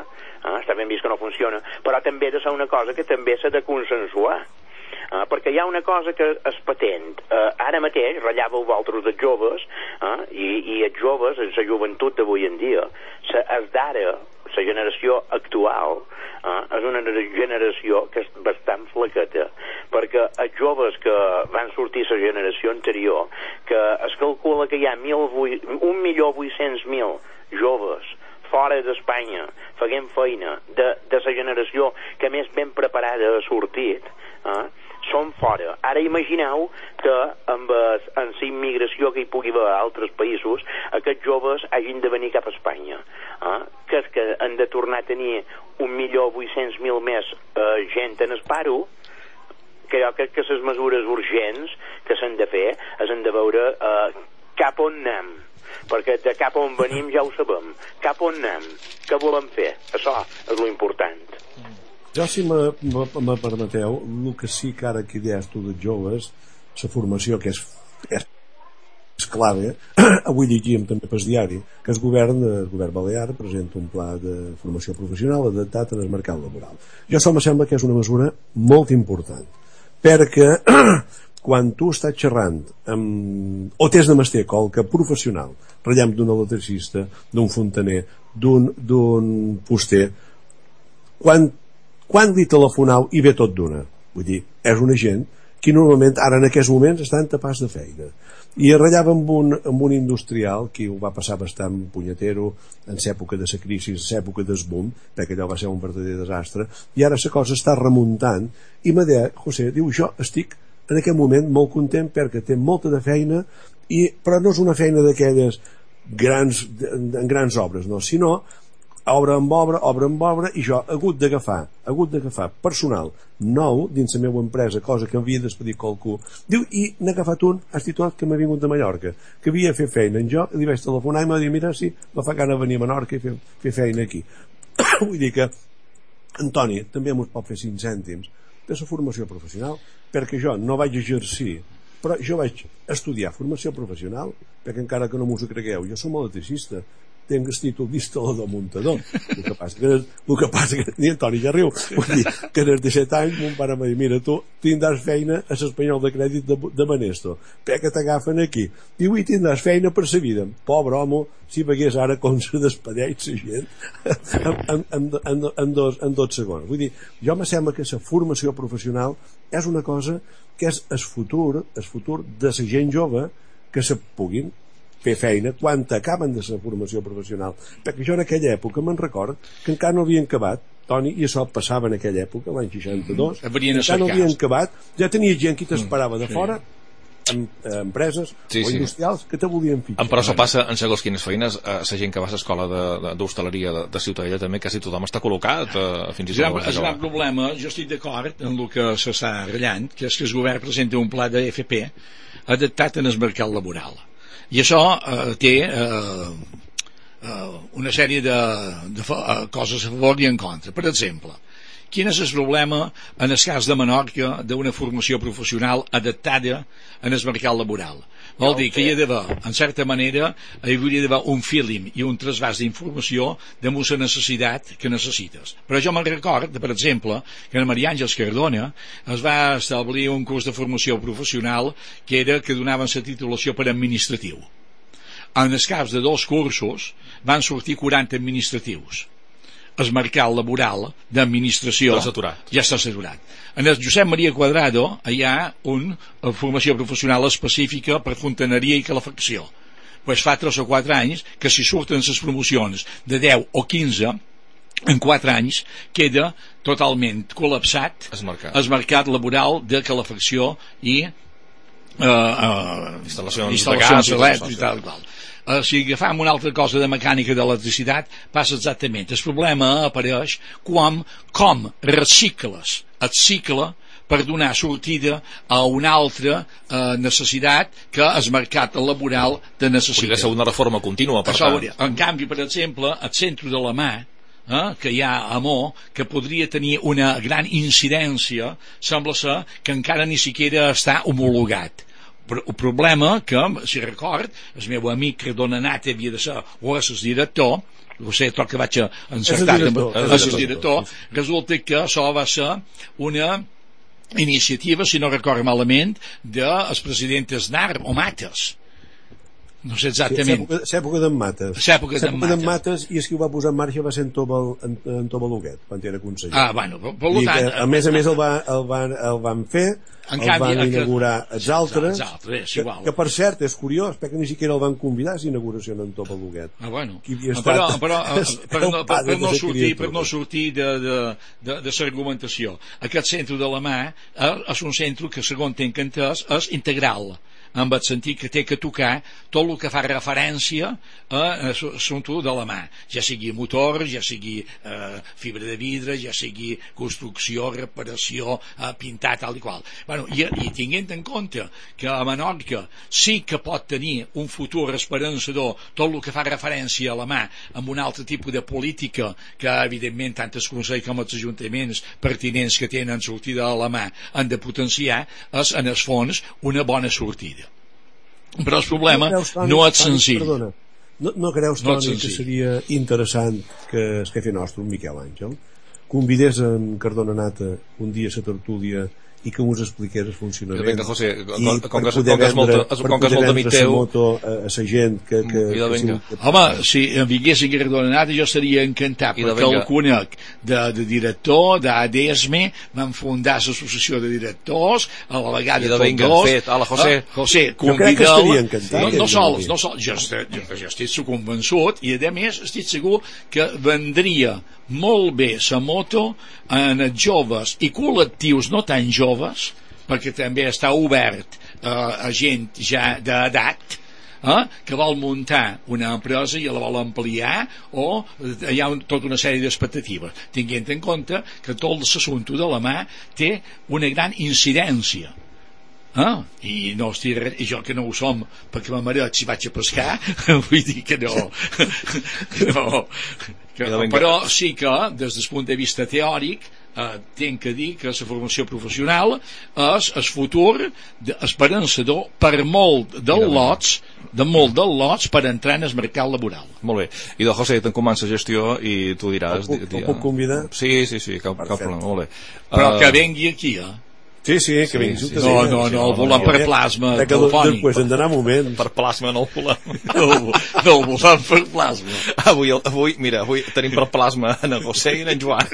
però també ha de ser una cosa que també s'ha de consensuar, perquè hi ha una cosa que és patent. Ara mateix ratllàveu vosaltres dels joves, i els joves, la joventut d'avui en dia, és d'ara, la generació actual, és una generació que és bastant flaqueta, perquè els joves que van sortir la generació anterior, que es calcula que hi ha 1.800.000 joves fora d'Espanya fent feina de la generació que més ben preparada ha sortit, són fora. Ara imagineu que amb la immigració que hi pugui haver a altres països, aquests joves hagin de venir cap a Espanya, que és que han de tornar a tenir 1.800.000 més gent en el paro, que jo crec que les mesures urgents que s'han de fer s'han de veure cap on anem, perquè de cap on venim ja ho sabem, cap on anem, què volem fer, això és lo important. Jo, si me permeteu, el que sí que ara que idees tu dels joves, la formació que és clave, avui llegíem també pel diari que el govern balear presenta un pla de formació professional adaptat al mercat laboral. Jo això me sembla que és una mesura molt important, perquè quan tu estàs xerrant o tens de mestre qualque professional, ratllem d'un electricista, d'un fontaner, d'un fuster, quan li telefonau i ve tot d'una, vull dir, és una gent que normalment ara en aquests moments estan tapats de feina, i ratllava amb un industrial que ho va passar bastant punyetero en l'època de la crisi, en l'època del boom, perquè allò va ser un verdader desastre, i ara la cosa està remuntant, i me deia, José, diu, jo estic en aquest moment molt content perquè té molta de feina, però no és una feina d'aquelles grans obres, no, sinó obra amb obra, i jo he hagut d'agafar personal nou dins la meva empresa, cosa que havia d'expedir qualcú. Diu, i n'he agafat un institut que m'ha vingut de Mallorca, que havia de fer feina en jo, i li vaig telefonar i m'ha dit, mira, sí, me fa gana venir a Menorca i fer feina aquí. Vull dir que Antoni també ens pot fer 5 cèntims de la formació professional, perquè jo no vaig exercir, però jo vaig estudiar formació professional, perquè encara que no m'ho cregueu, jo som electricista, tinc el títol d'instal·lador muntador. El que passa que ni Antoni ja riu, vull dir que en els 17 anys mon pare m'ha dit, mira, tu tindràs feina a l'Espanyol de Crèdit de Manesto, perquè t'agafen aquí, i avui tindràs feina per la vida. Pobre home, si vegués ara com se despedeix la gent en 2 segons. Vull dir, jo me sembla que la formació professional és una cosa que és el futur de la gent jove, que se puguin fer feina quan acaben de la formació professional, perquè jo en aquella època me'n record que encara no havien acabat, Toni, i això passava en aquella època, l'any 62, encara no havien acabat, ja tenia gent que t'esperava de fora, empreses o industrials que te volien fitxar. Però això passa en segons quines feines, la gent que va a l'escola d'hostaleria de Ciutadella també quasi tothom està col·locat, fins i tot el gran problema, jo estic d'acord en el que s'està ratllant, que és que el govern presenta un pla d'FP adaptat en el mercat laboral, i això té una sèrie de coses a favor i en contra. Per exemple, quin és el problema en el cas de Menorca d'una formació professional adaptada en el mercat laboral? Vol dir que hi ha d'haver, en certa manera, hi hauria d'haver un feeling i un trasbàs d'informació damunt la necessitat que necessites. Però jo me'n record, per exemple, que en Maria Àngels Cardona es va establir un curs de formació professional que donaven la titulació per administratiu. En el cas de 2 cursos van sortir 40 administratius. El mercat laboral d'administració ja està saturat. En el Josep Maria Quadrado hi ha una formació professional específica per fontaneria i calefacció. Pues fa 3 o 4 anys que si surten les promocions de 10 o 15 en 4 anys queda totalment col·lapsat el mercat laboral de calefacció i instal·lacions elèctriques i tal qual. Si agafam una altra cosa de mecànica d'electricitat, passa exactament. El problema apareix com recicles el cicle per donar sortida a una altra necessitat que és mercat laboral de necessitat. Podria ser una reforma contínua, per tant. En canvi, per exemple, el centre de la mà que hi ha a Mo, que podria tenir una gran incidència, sembla ser que encara ni siquiera està homologat. El problema que, si record, el meu amic Cardona Nata havia de ser o és el director, no sé, tot que vaig encertar és el director, resulta que això va ser una iniciativa, si no recordo malament, del president Aznar o Mates. No sé exactament. L'època d'en Mates. L'època d'en Mates, i és qui ho va posar en marxa va ser en Toma Luguet, quan era conseller. Bueno, per tant... A més el van fer, el van inaugurar els altres, que per cert, és curiós, perquè ni siquiera el van convidar a l'inauguració en Toma Luguet. Bueno, però per no sortir de l'argumentació, aquest centre de la mà és un centre que, segons tinc entès, és integral, en el sentit que té que tocar tot el que fa referència a l'assumpte de la mà, ja sigui motor, ja sigui fibra de vidre, ja sigui construcció, reparació, pintar, tal i qual. I tinguent en compte que a Menorca sí que pot tenir un futur esperançador tot el que fa referència a la mà amb un altre tipus de política que evidentment tant el Consell com els ajuntaments pertinents que tenen sortida a la mà han de potenciar, és en el fons una bona sortida. Però el problema no és senzill. Perdona, no creus, Toni, que seria interessant que el jefe nostre, un Miquel Àngel, convidés en Cardona Nata un dia a la tertúlia i que us expliqués el funcionament. Vinga, José, com que és molt d'amic teu... a la gent que... Home, si em vinguessin a Cardona Nata jo seria encantat, perquè el conec de director, d'ADESME, van fundar l'associació de directors, a la vegada tots dos. José, convida'l. No sols, jo estic convençut, i a més estic segur que vendria molt bé la moto en els joves i col·lectius no tan joves, perquè també està obert a gent ja d'edat que vol muntar una empresa i la vol ampliar, o hi ha tota una sèrie d'expectatives, tenint en compte que tot l'assumpte de la mà té una gran incidència. I no estic, i jo que no ho som perquè m'amareig si vaig a pescar, vull dir que no. Però sí que des del punt de vista teòric tinc que dir que la formació professional és el futur esperançador per molt dels lots per entrar en el mercat laboral. Molt bé, i de José te'n comença gestió i tu diràs... El puc convidar? Sí, cap problema, molt bé. Però que vengui aquí, Sí, que vingui. No, el volem per plasma telefònic. Després hem d'anar un moment. Per plasma no el volem. No el volem per plasma. Avui tenim per plasma en el José i en Joan.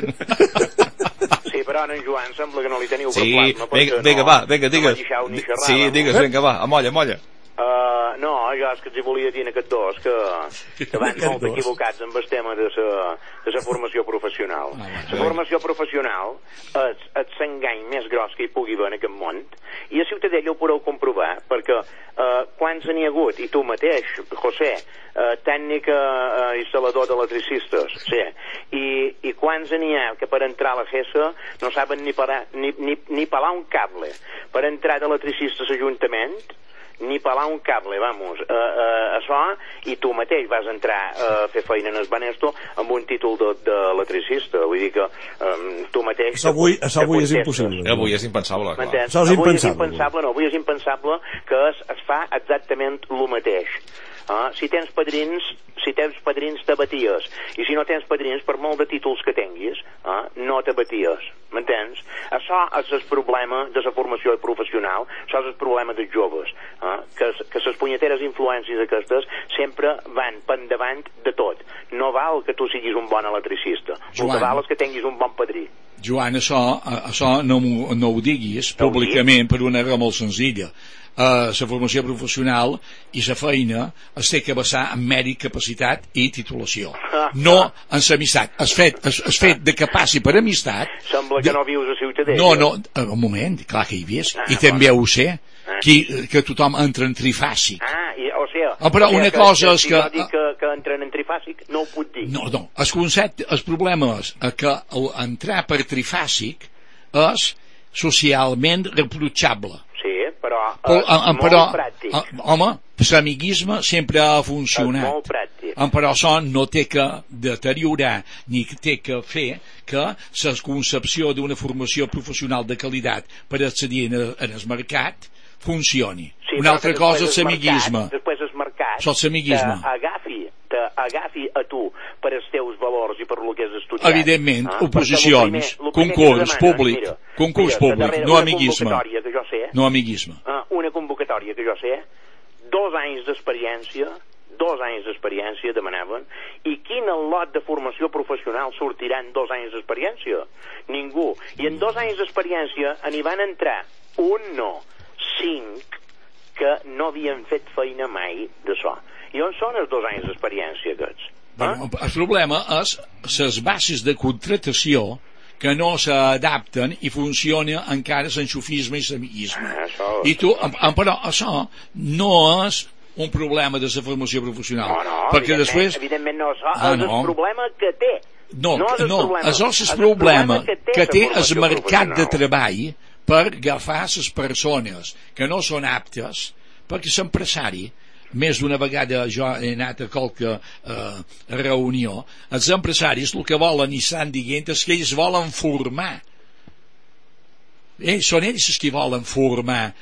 Sí, però en Joan sembla que no li teniu per plasma. Vinga, digues. Sí, digues, vinga, va, amolla. No, jo és que els hi volia dir a aquests dos que van molt equivocats amb el tema de la formació professional. La formació professional és l'engany més gros que hi pugui haver en aquest món, i a Ciutadella ho podeu comprovar, perquè quants n'hi ha hagut, i tu mateix, José, tècnic instal·lador d'electricistes, sí, i quants n'hi ha que per entrar a la GESA no saben ni pelar un cable per entrar d'electricista a l'Ajuntament, ni pelar un cable, vamos, això, i tu mateix vas entrar a fer feina en el Banesto amb un títol d'electricista, vull dir que tu mateix... Això avui és impossible. Avui és impensable, clar. Avui és impensable que es fa exactament el mateix. Si tens padrins t'abaties, i si no tens padrins, per molt de títols que tinguis, no t'abaties, m'entens? Això és el problema de la formació professional, això és el problema dels joves, que les punyeteres influències aquestes sempre van per endavant de tot. No val que tu siguis un bon electricista, el que val és que tinguis un bon padrí. Joan, això no ho diguis públicament per una raó molt senzilla. La formació professional i la feina es té que basar en mèrit, capacitat i titulació, no en l'amistat. Es fet de que passi per amistat. Sembla que no vius a Ciutadella. No, un moment, clar que hi ves, i també ho sé, que tothom entra en trifàsic. Però una cosa és que... Si no dic que entren en trifàsic, no ho puc dir. No, el concepte, el problema és que entrar per trifàsic és socialment reprotxable. Sí, però molt pràctic. Home, l'amiguisme sempre ha funcionat. És molt pràctic. Però això no té que deteriorar ni té que fer que la concepció d'una formació professional de qualitat per accedir en el mercat funcioni. Sí, una altra cosa és l'amiguisme. Després el mercat t'agafi a tu per els teus valors i per el que has estudiat. Evidentment, oposicions, concurs públic, no amiguisme. No amiguisme. Una convocatòria que jo sé, 2 anys d'experiència demanaven, i quin lot de formació professional sortirà en 2 anys d'experiència? Ningú. I en 2 anys d'experiència n'hi van entrar 5 que no havien fet feina mai d'això. I on són els 2 anys d'experiència aquests? El problema és les bases de contratació que no s'adapten i funciona encara l'enxufisme i l'amiguisme. Però això no és un problema de la formació professional. Perquè després... Evidentment no, és el problema que té. No, és el problema que té el mercat de treball per agafar les persones que no són aptes, perquè l'empresari, més d'una vegada jo he anat a qualque reunió, els empresaris el que volen i estan dient és que ells volen formar. Són ells els que volen formar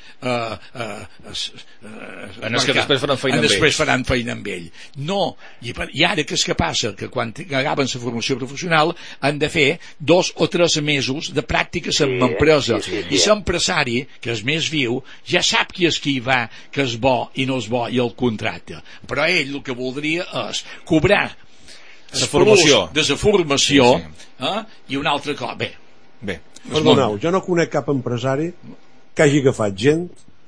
els que després faran feina amb ell. No, i ara què és que passa? Que quan acaben la formació professional han de fer 2 o 3 mesos de pràctiques en l'empresa, i l'empresari, que és més viu, ja sap qui és qui hi va, que és bo i no és bo, i el contracte. Però ell el que voldria és cobrar la formació de la formació i un altre cop. Bé, perdoneu, jo no conec cap empresari que hagi agafat gent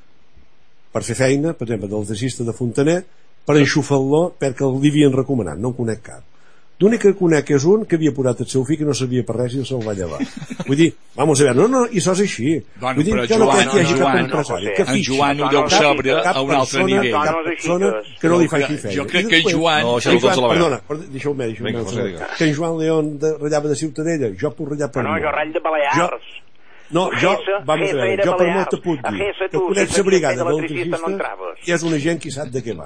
per fer feina, per exemple, del taxista de Fontaner, per enxufar-lo perquè li havien recomanat. No en conec cap. L'únic que conec és un que havia posat el seu fill que no sabia per res i se'l va llevar. Vull dir, vamos a veure, no, i això és així. Vull dir, jo no crec que hi hagi cap empresari que fitxi cap persona que no li faci feina. Jo crec que en Joan... Perdona, deixeu-me que en Joan León ratllava de Ciutadella, jo puc ratllar per mi. No, jo ratll de Balears. No, jo per molt te puc dir que conec la brigada d'electricistes i és una gent que sap de què va.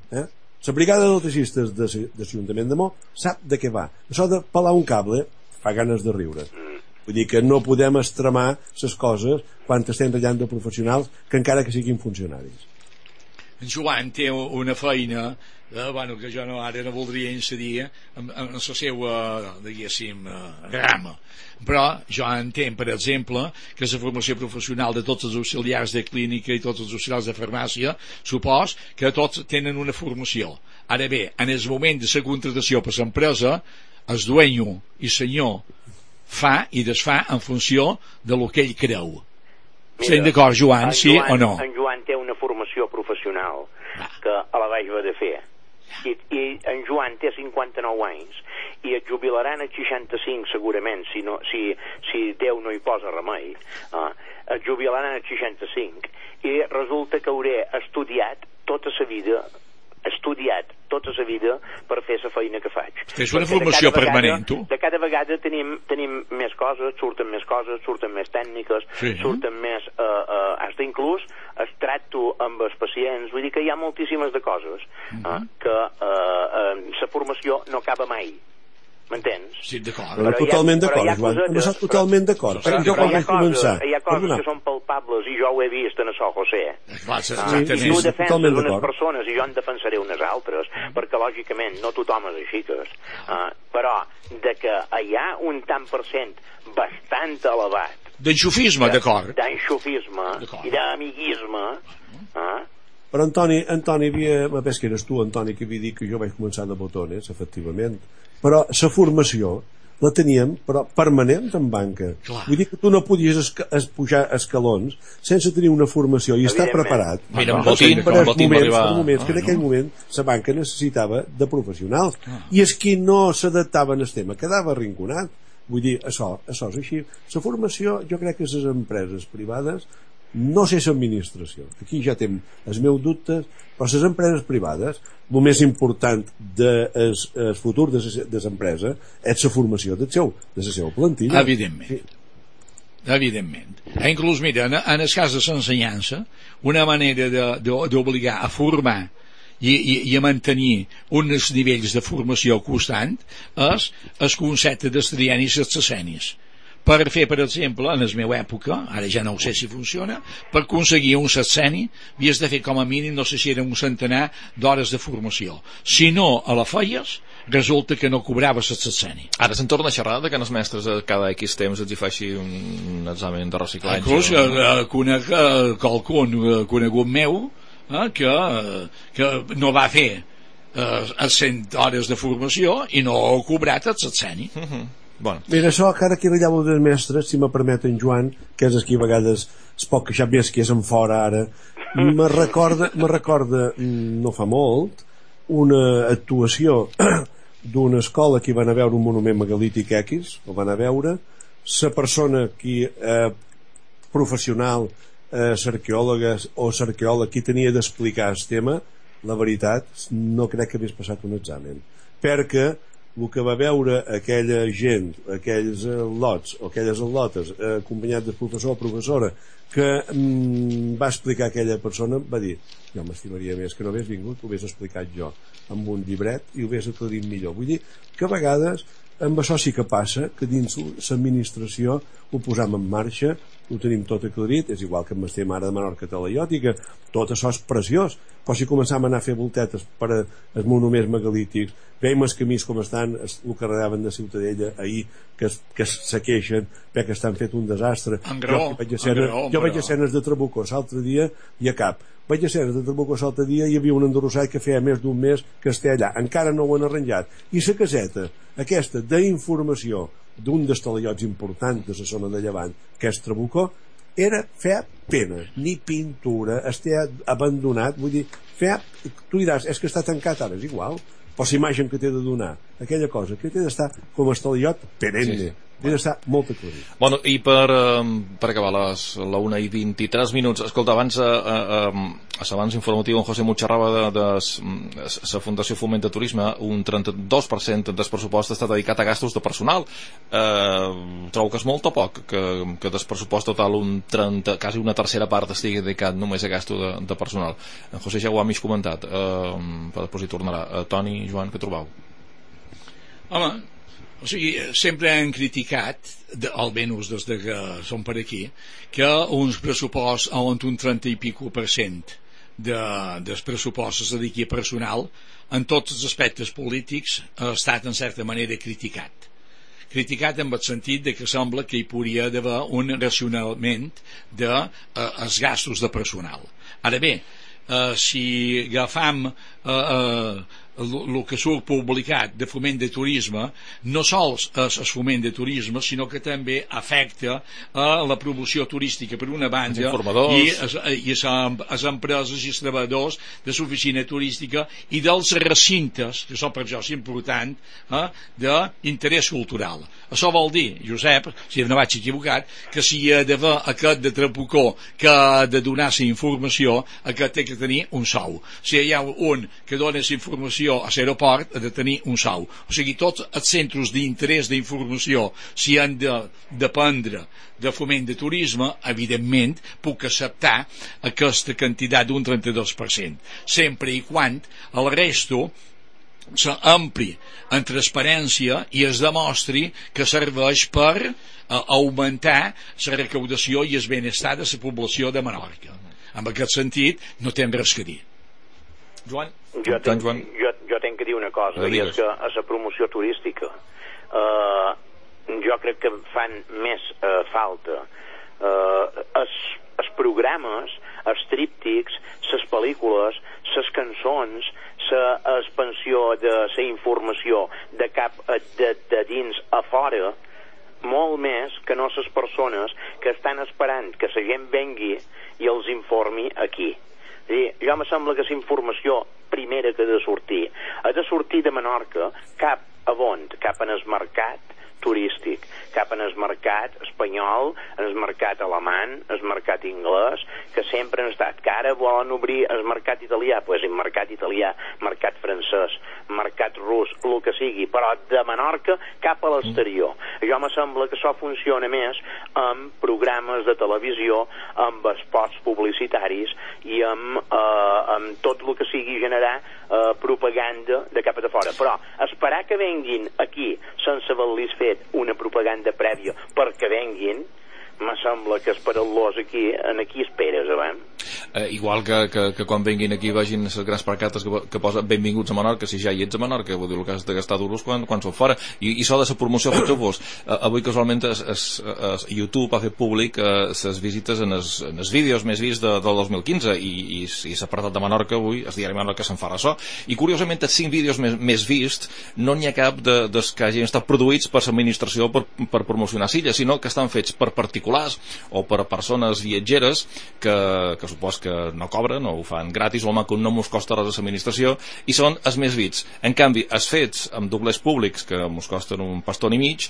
La brigada d'electricistes de l'Ajuntament de Mo sap de què va. Això de pelar un cable fa ganes de riure. Vull dir que no podem extremar les coses quan estem ratllant de professionals que encara que siguin funcionaris. En Joan té una feina que jo ara no voldria incidir en la seva, diguéssim, rama. Però jo entenc, per exemple, que la formació professional de tots els auxiliars de clínica i tots els auxiliars de farmàcia supos que tots tenen una formació. Ara bé, en el moment de la contratació per l'empresa, el dueño i senyor fa i desfà en funció de lo que ell creu. Estem d'acord, Joan, sí o no? En Joan té una formació professional que la vaig haver de fer. I en Joan té 59 anys i es jubilaran als 65 segurament, si Déu no hi posa remei, es jubilaran als 65, i resulta que hauré estudiat tota la vida per fer la feina que faig. És una formació permanent, tu? De cada vegada tenim més coses, surten més tècniques, surten més... Hasta inclús es tracto amb els pacients, vull dir que hi ha moltíssimes de coses que la formació no acaba mai. M'entens? Sí, d'acord. Però totalment d'acord, Joan. Hem estat totalment d'acord. Jo quan vaig començar... Hi ha coses que són palpables i jo ho he vist en això, José. I tu defenses unes persones i jo en defensaré unes altres, perquè lògicament no tothom és així. Però de que hi ha un tant per cent bastant elevat d'enxufisme, d'acord, d'enxufisme i d'amiguisme, però Antoni havia, ves que eres tu, Antoni, que havia dit que jo vaig començar de botones, efectivament, però la formació la teníem, però permanent en banca. Clar. Vull dir que tu no podies pujar escalons sense tenir una formació i estar preparat. Mira, en Botín va arribar... moments que en aquell moment la banca necessitava de professionals. I és qui no s'adaptava al tema quedava arrinconat. Vull dir, això és així. La formació, jo crec que les empreses privades, no sé l'administració, aquí ja té els meus dubtes, però les empreses privades, el més important del futur de les empreses és la formació de la seva plantilla. Evidentment. Inclús, mira, en el cas de l'ensenyança, una manera d'obligar a formar i a mantenir uns nivells de formació constant és el concepte dels triennis i els sexennis. Per fer, per exemple, en la meva època, ara ja no ho sé si funciona, per aconseguir un sexenni havies de fer com a mínim, no sé si era un centenar d'hores de formació. Si no a la feies, resulta que no cobraves el sexenni. Ara se'n torna a xerrar de que els mestres a cada X temps els hi faci un examen de reciclatge. Inclús conec qualcun conegut meu que no va fer 100 hores de formació i no ha cobrat el sexenni. Bueno. Mira, això que ara que rellavo dels mestres, si me permet en Joan, que és aquí a vegades es pot queixar més que és en fora ara, me recorda no fa molt una actuació d'una escola que van a veure un monument megalític X, el van a veure, la persona que professional, l'arqueòloga o l'arqueòleg qui tenia d'explicar el tema, la veritat no crec que hagués passat un examen, perquè el que va veure aquella gent, aquells lots o aquelles al·lotes acompanyat del professor o professora que va explicar aquella persona, va dir, jo m'estimaria més que no hagués vingut, ho hagués explicat jo amb un llibret i ho hagués aclarit millor. Vull dir que a vegades amb això sí que passa, que dins l'administració ho posam en marxa, ho tenim tot aclarit, és igual que amb el tema ara de Menorca Talaiòtica, tot això és preciós, però si començam a anar a fer voltetes per als monuments megalítics, veiem els camins com estan, el que redaven de Ciutadella ahir, que se queixen perquè estan fet un desastre. Jo vaig a escenes de Trabucos l'altre dia i a cap. Vaig a escenes de Trabucos l'altre dia i hi havia un enderrossat que feia més d'un mes que esté allà. Encara no ho han arranjat. I la caseta, aquesta d'informació d'un dels talaiots importants de la zona de Llevant, que és Trabucó, feia pena, ni pintura, està abandonat, vull dir, tu diràs, és que està tancat ara, és igual, però l'imatge que té de donar, aquella cosa que té d'estar com a talaiot perenne, té d'estar molt aclarit. Bueno, i per acabar la 1:23, escolta, abans abans informatiu en José Mucharraba de la Fundació Foment de Turisme, un 32% del pressupost està dedicat a gastos de personal. Trobo que és molt o poc que del pressupost total quasi una tercera part estigui dedicat només a gasto de personal. En José ja ho ha mig comentat, però després hi tornarà. Toni, Joan, què trobeu? Home, o sigui, sempre han criticat, almenys des que som per aquí, que uns pressuposts on un 30 i pico % dels pressupostos es dediqui a personal en tots els aspectes polítics ha estat en certa manera criticat en el sentit de que sembla que hi podria haver un racionalment dels gastos de personal. Ara bé, si agafam el que surt publicat de foment de turisme, no sols és el foment de turisme, sinó que també afecta a la promoció turística per una banda i les empreses i els treballadors de l'oficina turística i dels recintes, que això per jo és important, d'interès cultural. Això vol dir, Josep, si no vaig equivocat, que si hi ha d'haver aquest de Trabucó que ha de donar la informació, aquest té que tenir un sou. Si hi ha un que dona la informació a l'aeroport, ha de tenir un sou. O sigui, tots els centres d'interès d'informació, si han de dependre de foment de turisme, evidentment puc acceptar aquesta quantitat d'un 32%, sempre i quan el resto s'ampli en transparència i es demostri que serveix per augmentar la recaudació i el benestar de la població de Menorca. En aquest sentit no té res a dir. Joan? Jo tenc que dir una cosa, i és que a la promoció turística jo crec que fan més falta els programes els tríptics, les pel·lícules, les cançons, l'expansió de la informació de cap de dins a fora, molt més que no les persones que estan esperant que la gent vengui i els informi aquí. Jo me sembla que la informació primera que ha de sortir de Menorca cap a on? Cap en el mercat turístic, cap en el mercat espanyol, en el mercat alemany, el mercat anglès, que sempre han estat, que ara volen obrir el mercat italià, doncs el mercat italià, mercat francès, mercat rus, el que sigui, però de Menorca cap a l'exterior. Jo me sembla que això funciona més amb programes de televisió, amb spots publicitaris i amb tot el que sigui generar propaganda de cap a de fora. Però esperar que venguin aquí sense haver-los fet una propaganda prèvia perquè venguin, me sembla que esperant-los aquí esperes, igual que quan venguin aquí vagin les grans placates que posa benvinguts a Menorca, si ja hi ets a Menorca, vull dir, el que has de gastar duros quan sou fora, i això de la promoció, fixeu-vos, avui casualment YouTube ha fet públic les visites en els vídeos més vists del 2015, i l'apartat de Menorca avui, el diari Menorca se'n fa ressò, i curiosament els 5 vídeos més vists no n'hi ha cap dels que hagin estat produïts per l'administració per promocionar Silla, sinó que estan fets per particulars o per persones viatgeres que supos que no cobren o ho fan gratis, o que no mos costa res a l'administració, i són els més vits. En canvi, els fets amb doblers públics que mos costen un paston i mig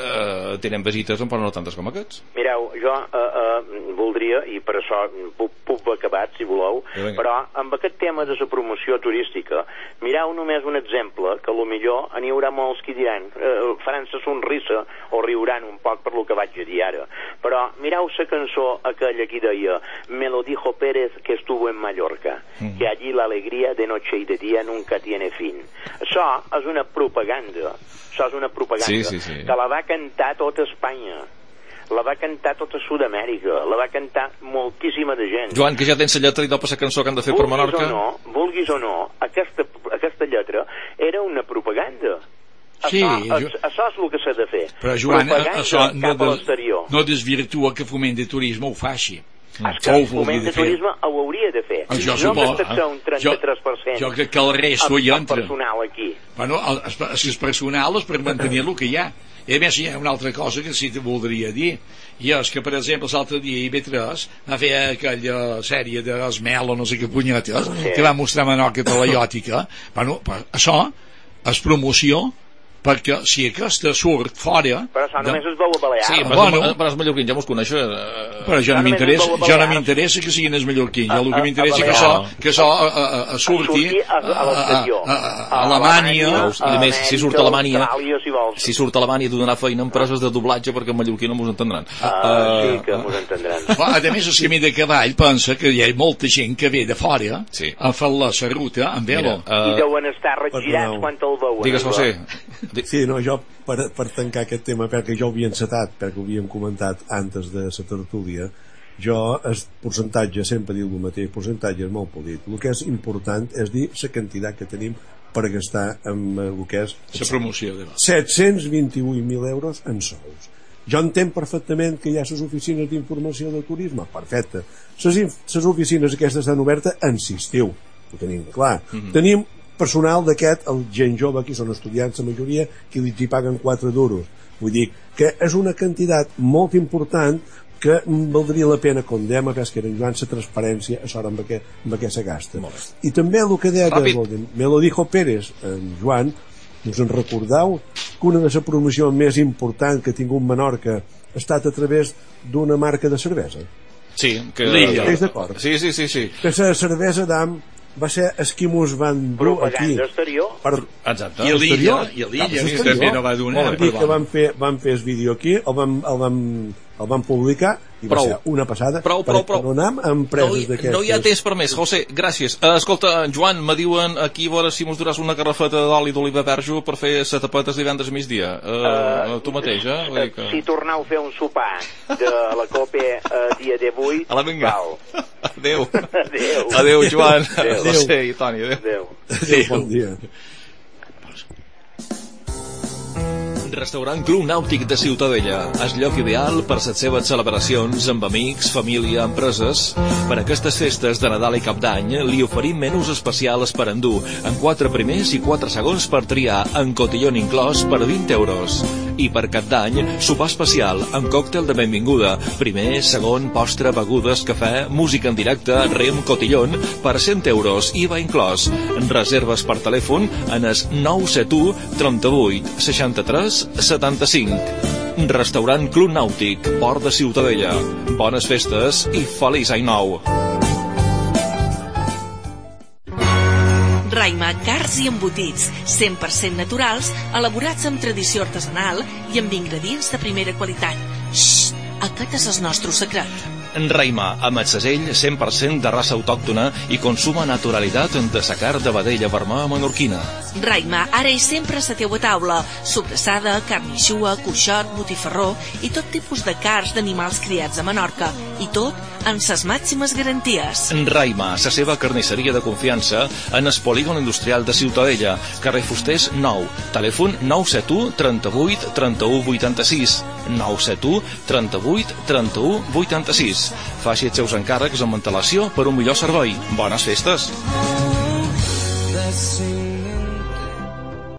tenen visites en no tantes com aquests. Mireu, jo voldria, i per això puc acabar si voleu, però amb aquest tema de la promoció turística, mireu només un exemple, que millor n'hi haurà molts que diran, faran la sonrisa o riuran un poc per lo que vaig a dir ara, però mireu la cançó aquella que deia me lo dijo Pérez que estuvo en Mallorca, que allí la alegría de noche y de día nunca tiene fin. Això és una propaganda, sí. Que la va cantar tota Espanya, la va cantar tota Sud-amèrica, la va cantar moltíssima de gent. Joan, que ja tens la lletra i dopa la cançó que han de fer per Menorca. Vulguis o no, aquesta lletra era una propaganda. Sí, això és el que s'ha de fer. Però Joan, això no desvirtua que Foment de Turisme ho faci. El Foment de Turisme ho hauria de fer. No que taxar un 33%. Jo crec que el resto hi entra. Personal aquí. Bueno, si és personal és per mantenir el que hi ha. I a més hi ha una altra cosa que sí te voldria dir, i és que, per exemple, l'altre dia IB3 va fer aquella sèrie d'Esmel o no sé què punyetes, que va mostrar Menorca Talaiòtica. Bueno, això és promoció, perquè si aquesta surt fora... Però això només es veu a Balears. Sí, però els mallorquins ja mos coneixen. Però jo no m'interessa que siguin els mallorquins. Jo el que m'interessa que això surti a Alemanya. I a més, si surt a Alemanya de donar feina a empreses de doblatge, perquè en mallorquí no mos entendran. Sí que mos entendran. A més, el camí de cavall pensa que hi ha molta gent que ve de fora a fer la ruta amb velo. I deuen estar regirats quan el veuen. Digues, José. Sí, no, jo per tancar aquest tema, perquè jo ho havia encetat, perquè ho havíem comentat antes de la tertúlia, jo el percentatge, sempre diu el mateix, percentatge és molt polit. El que és important és dir la quantitat que tenim per gastar amb el que és la promoció. 728.000 euros en sous. Jo entenc perfectament que hi ha les oficines d'informació de turisme, perfecte. Les oficines aquestes estan obertes en l'estiu, ho tenim clar. Tenim personal d'aquest, el gent jove, aquí són estudiants la majoria, que li paguen 4 duros. Vull dir que és una quantitat molt important que valdria la pena, com dèiem a que era en Joan, la transparència a l'hora amb què se gasta. I també el que deia me lo dijo Pérez, en Joan, us en recordeu que una de les promocions més importants que ha tingut Menorca ha estat a través d'una marca de cervesa? Sí, que... Estàs d'acord? Sí. Que la cervesa d'Am va ser els qui mos van dur aquí. Propaganda exterior. Exacte. I l'Illa també no va donar. Van fer el vídeo aquí, el van publicar i va ser una passada. Prou. Perdonam empreses d'aquestes. No hi ha temps per més, José, gràcies. Escolta, Joan, me diuen aquí a veure si mos duràs una garrafeta d'oli d'oliva verge per fer les tapetes divendres a migdia. Tu mateix, Si torneu a fer un sopar de la COPE dia d'avui, val. Adéu, Joan. José i Toni, adéu. Bon dia. Restaurant Club Nàutic de Ciutadella. És lloc ideal per les seves celebracions amb amics, família, empreses. Per aquestes festes de Nadal i Cap d'Any li oferim menús especials per endur, en 4 primers i 4 segons per triar, en cotillon inclòs per 20 euros. I per Cap d'Any, sopar especial, amb còctel de benvinguda, primer, segon, postre, begudes, cafè, música en directe, rem, cotillon, per 100 euros, IVA inclòs. Reserves per telèfon en el 971 38 63 75. Restaurant Club Nàutic, Port de Ciutadella. Bones festes i feliç any nou. Raima, carns i embotits, 100% naturals, elaborats amb tradició artesanal i amb ingredients de primera qualitat. Xxt, aquest és el nostre secret. Raima, amb el segell 100% de raça autòctona i consuma naturalitat de sa carn de vedella vermella menorquina. Raima, ara i sempre a la teua taula. Sobrassada, carn eixua, cuixot, botifarró i tot tipus de carns d'animals criats a Menorca. I tot amb ses màximes garanties. Raima, la seva carnisseria de confiança en el polígon industrial de Ciutadella, carrer Fusters 9, telèfon 971 38 31 86, 971 38 31 86. Faci els seus encàrrecs amb antelació per un millor servei. Bones festes!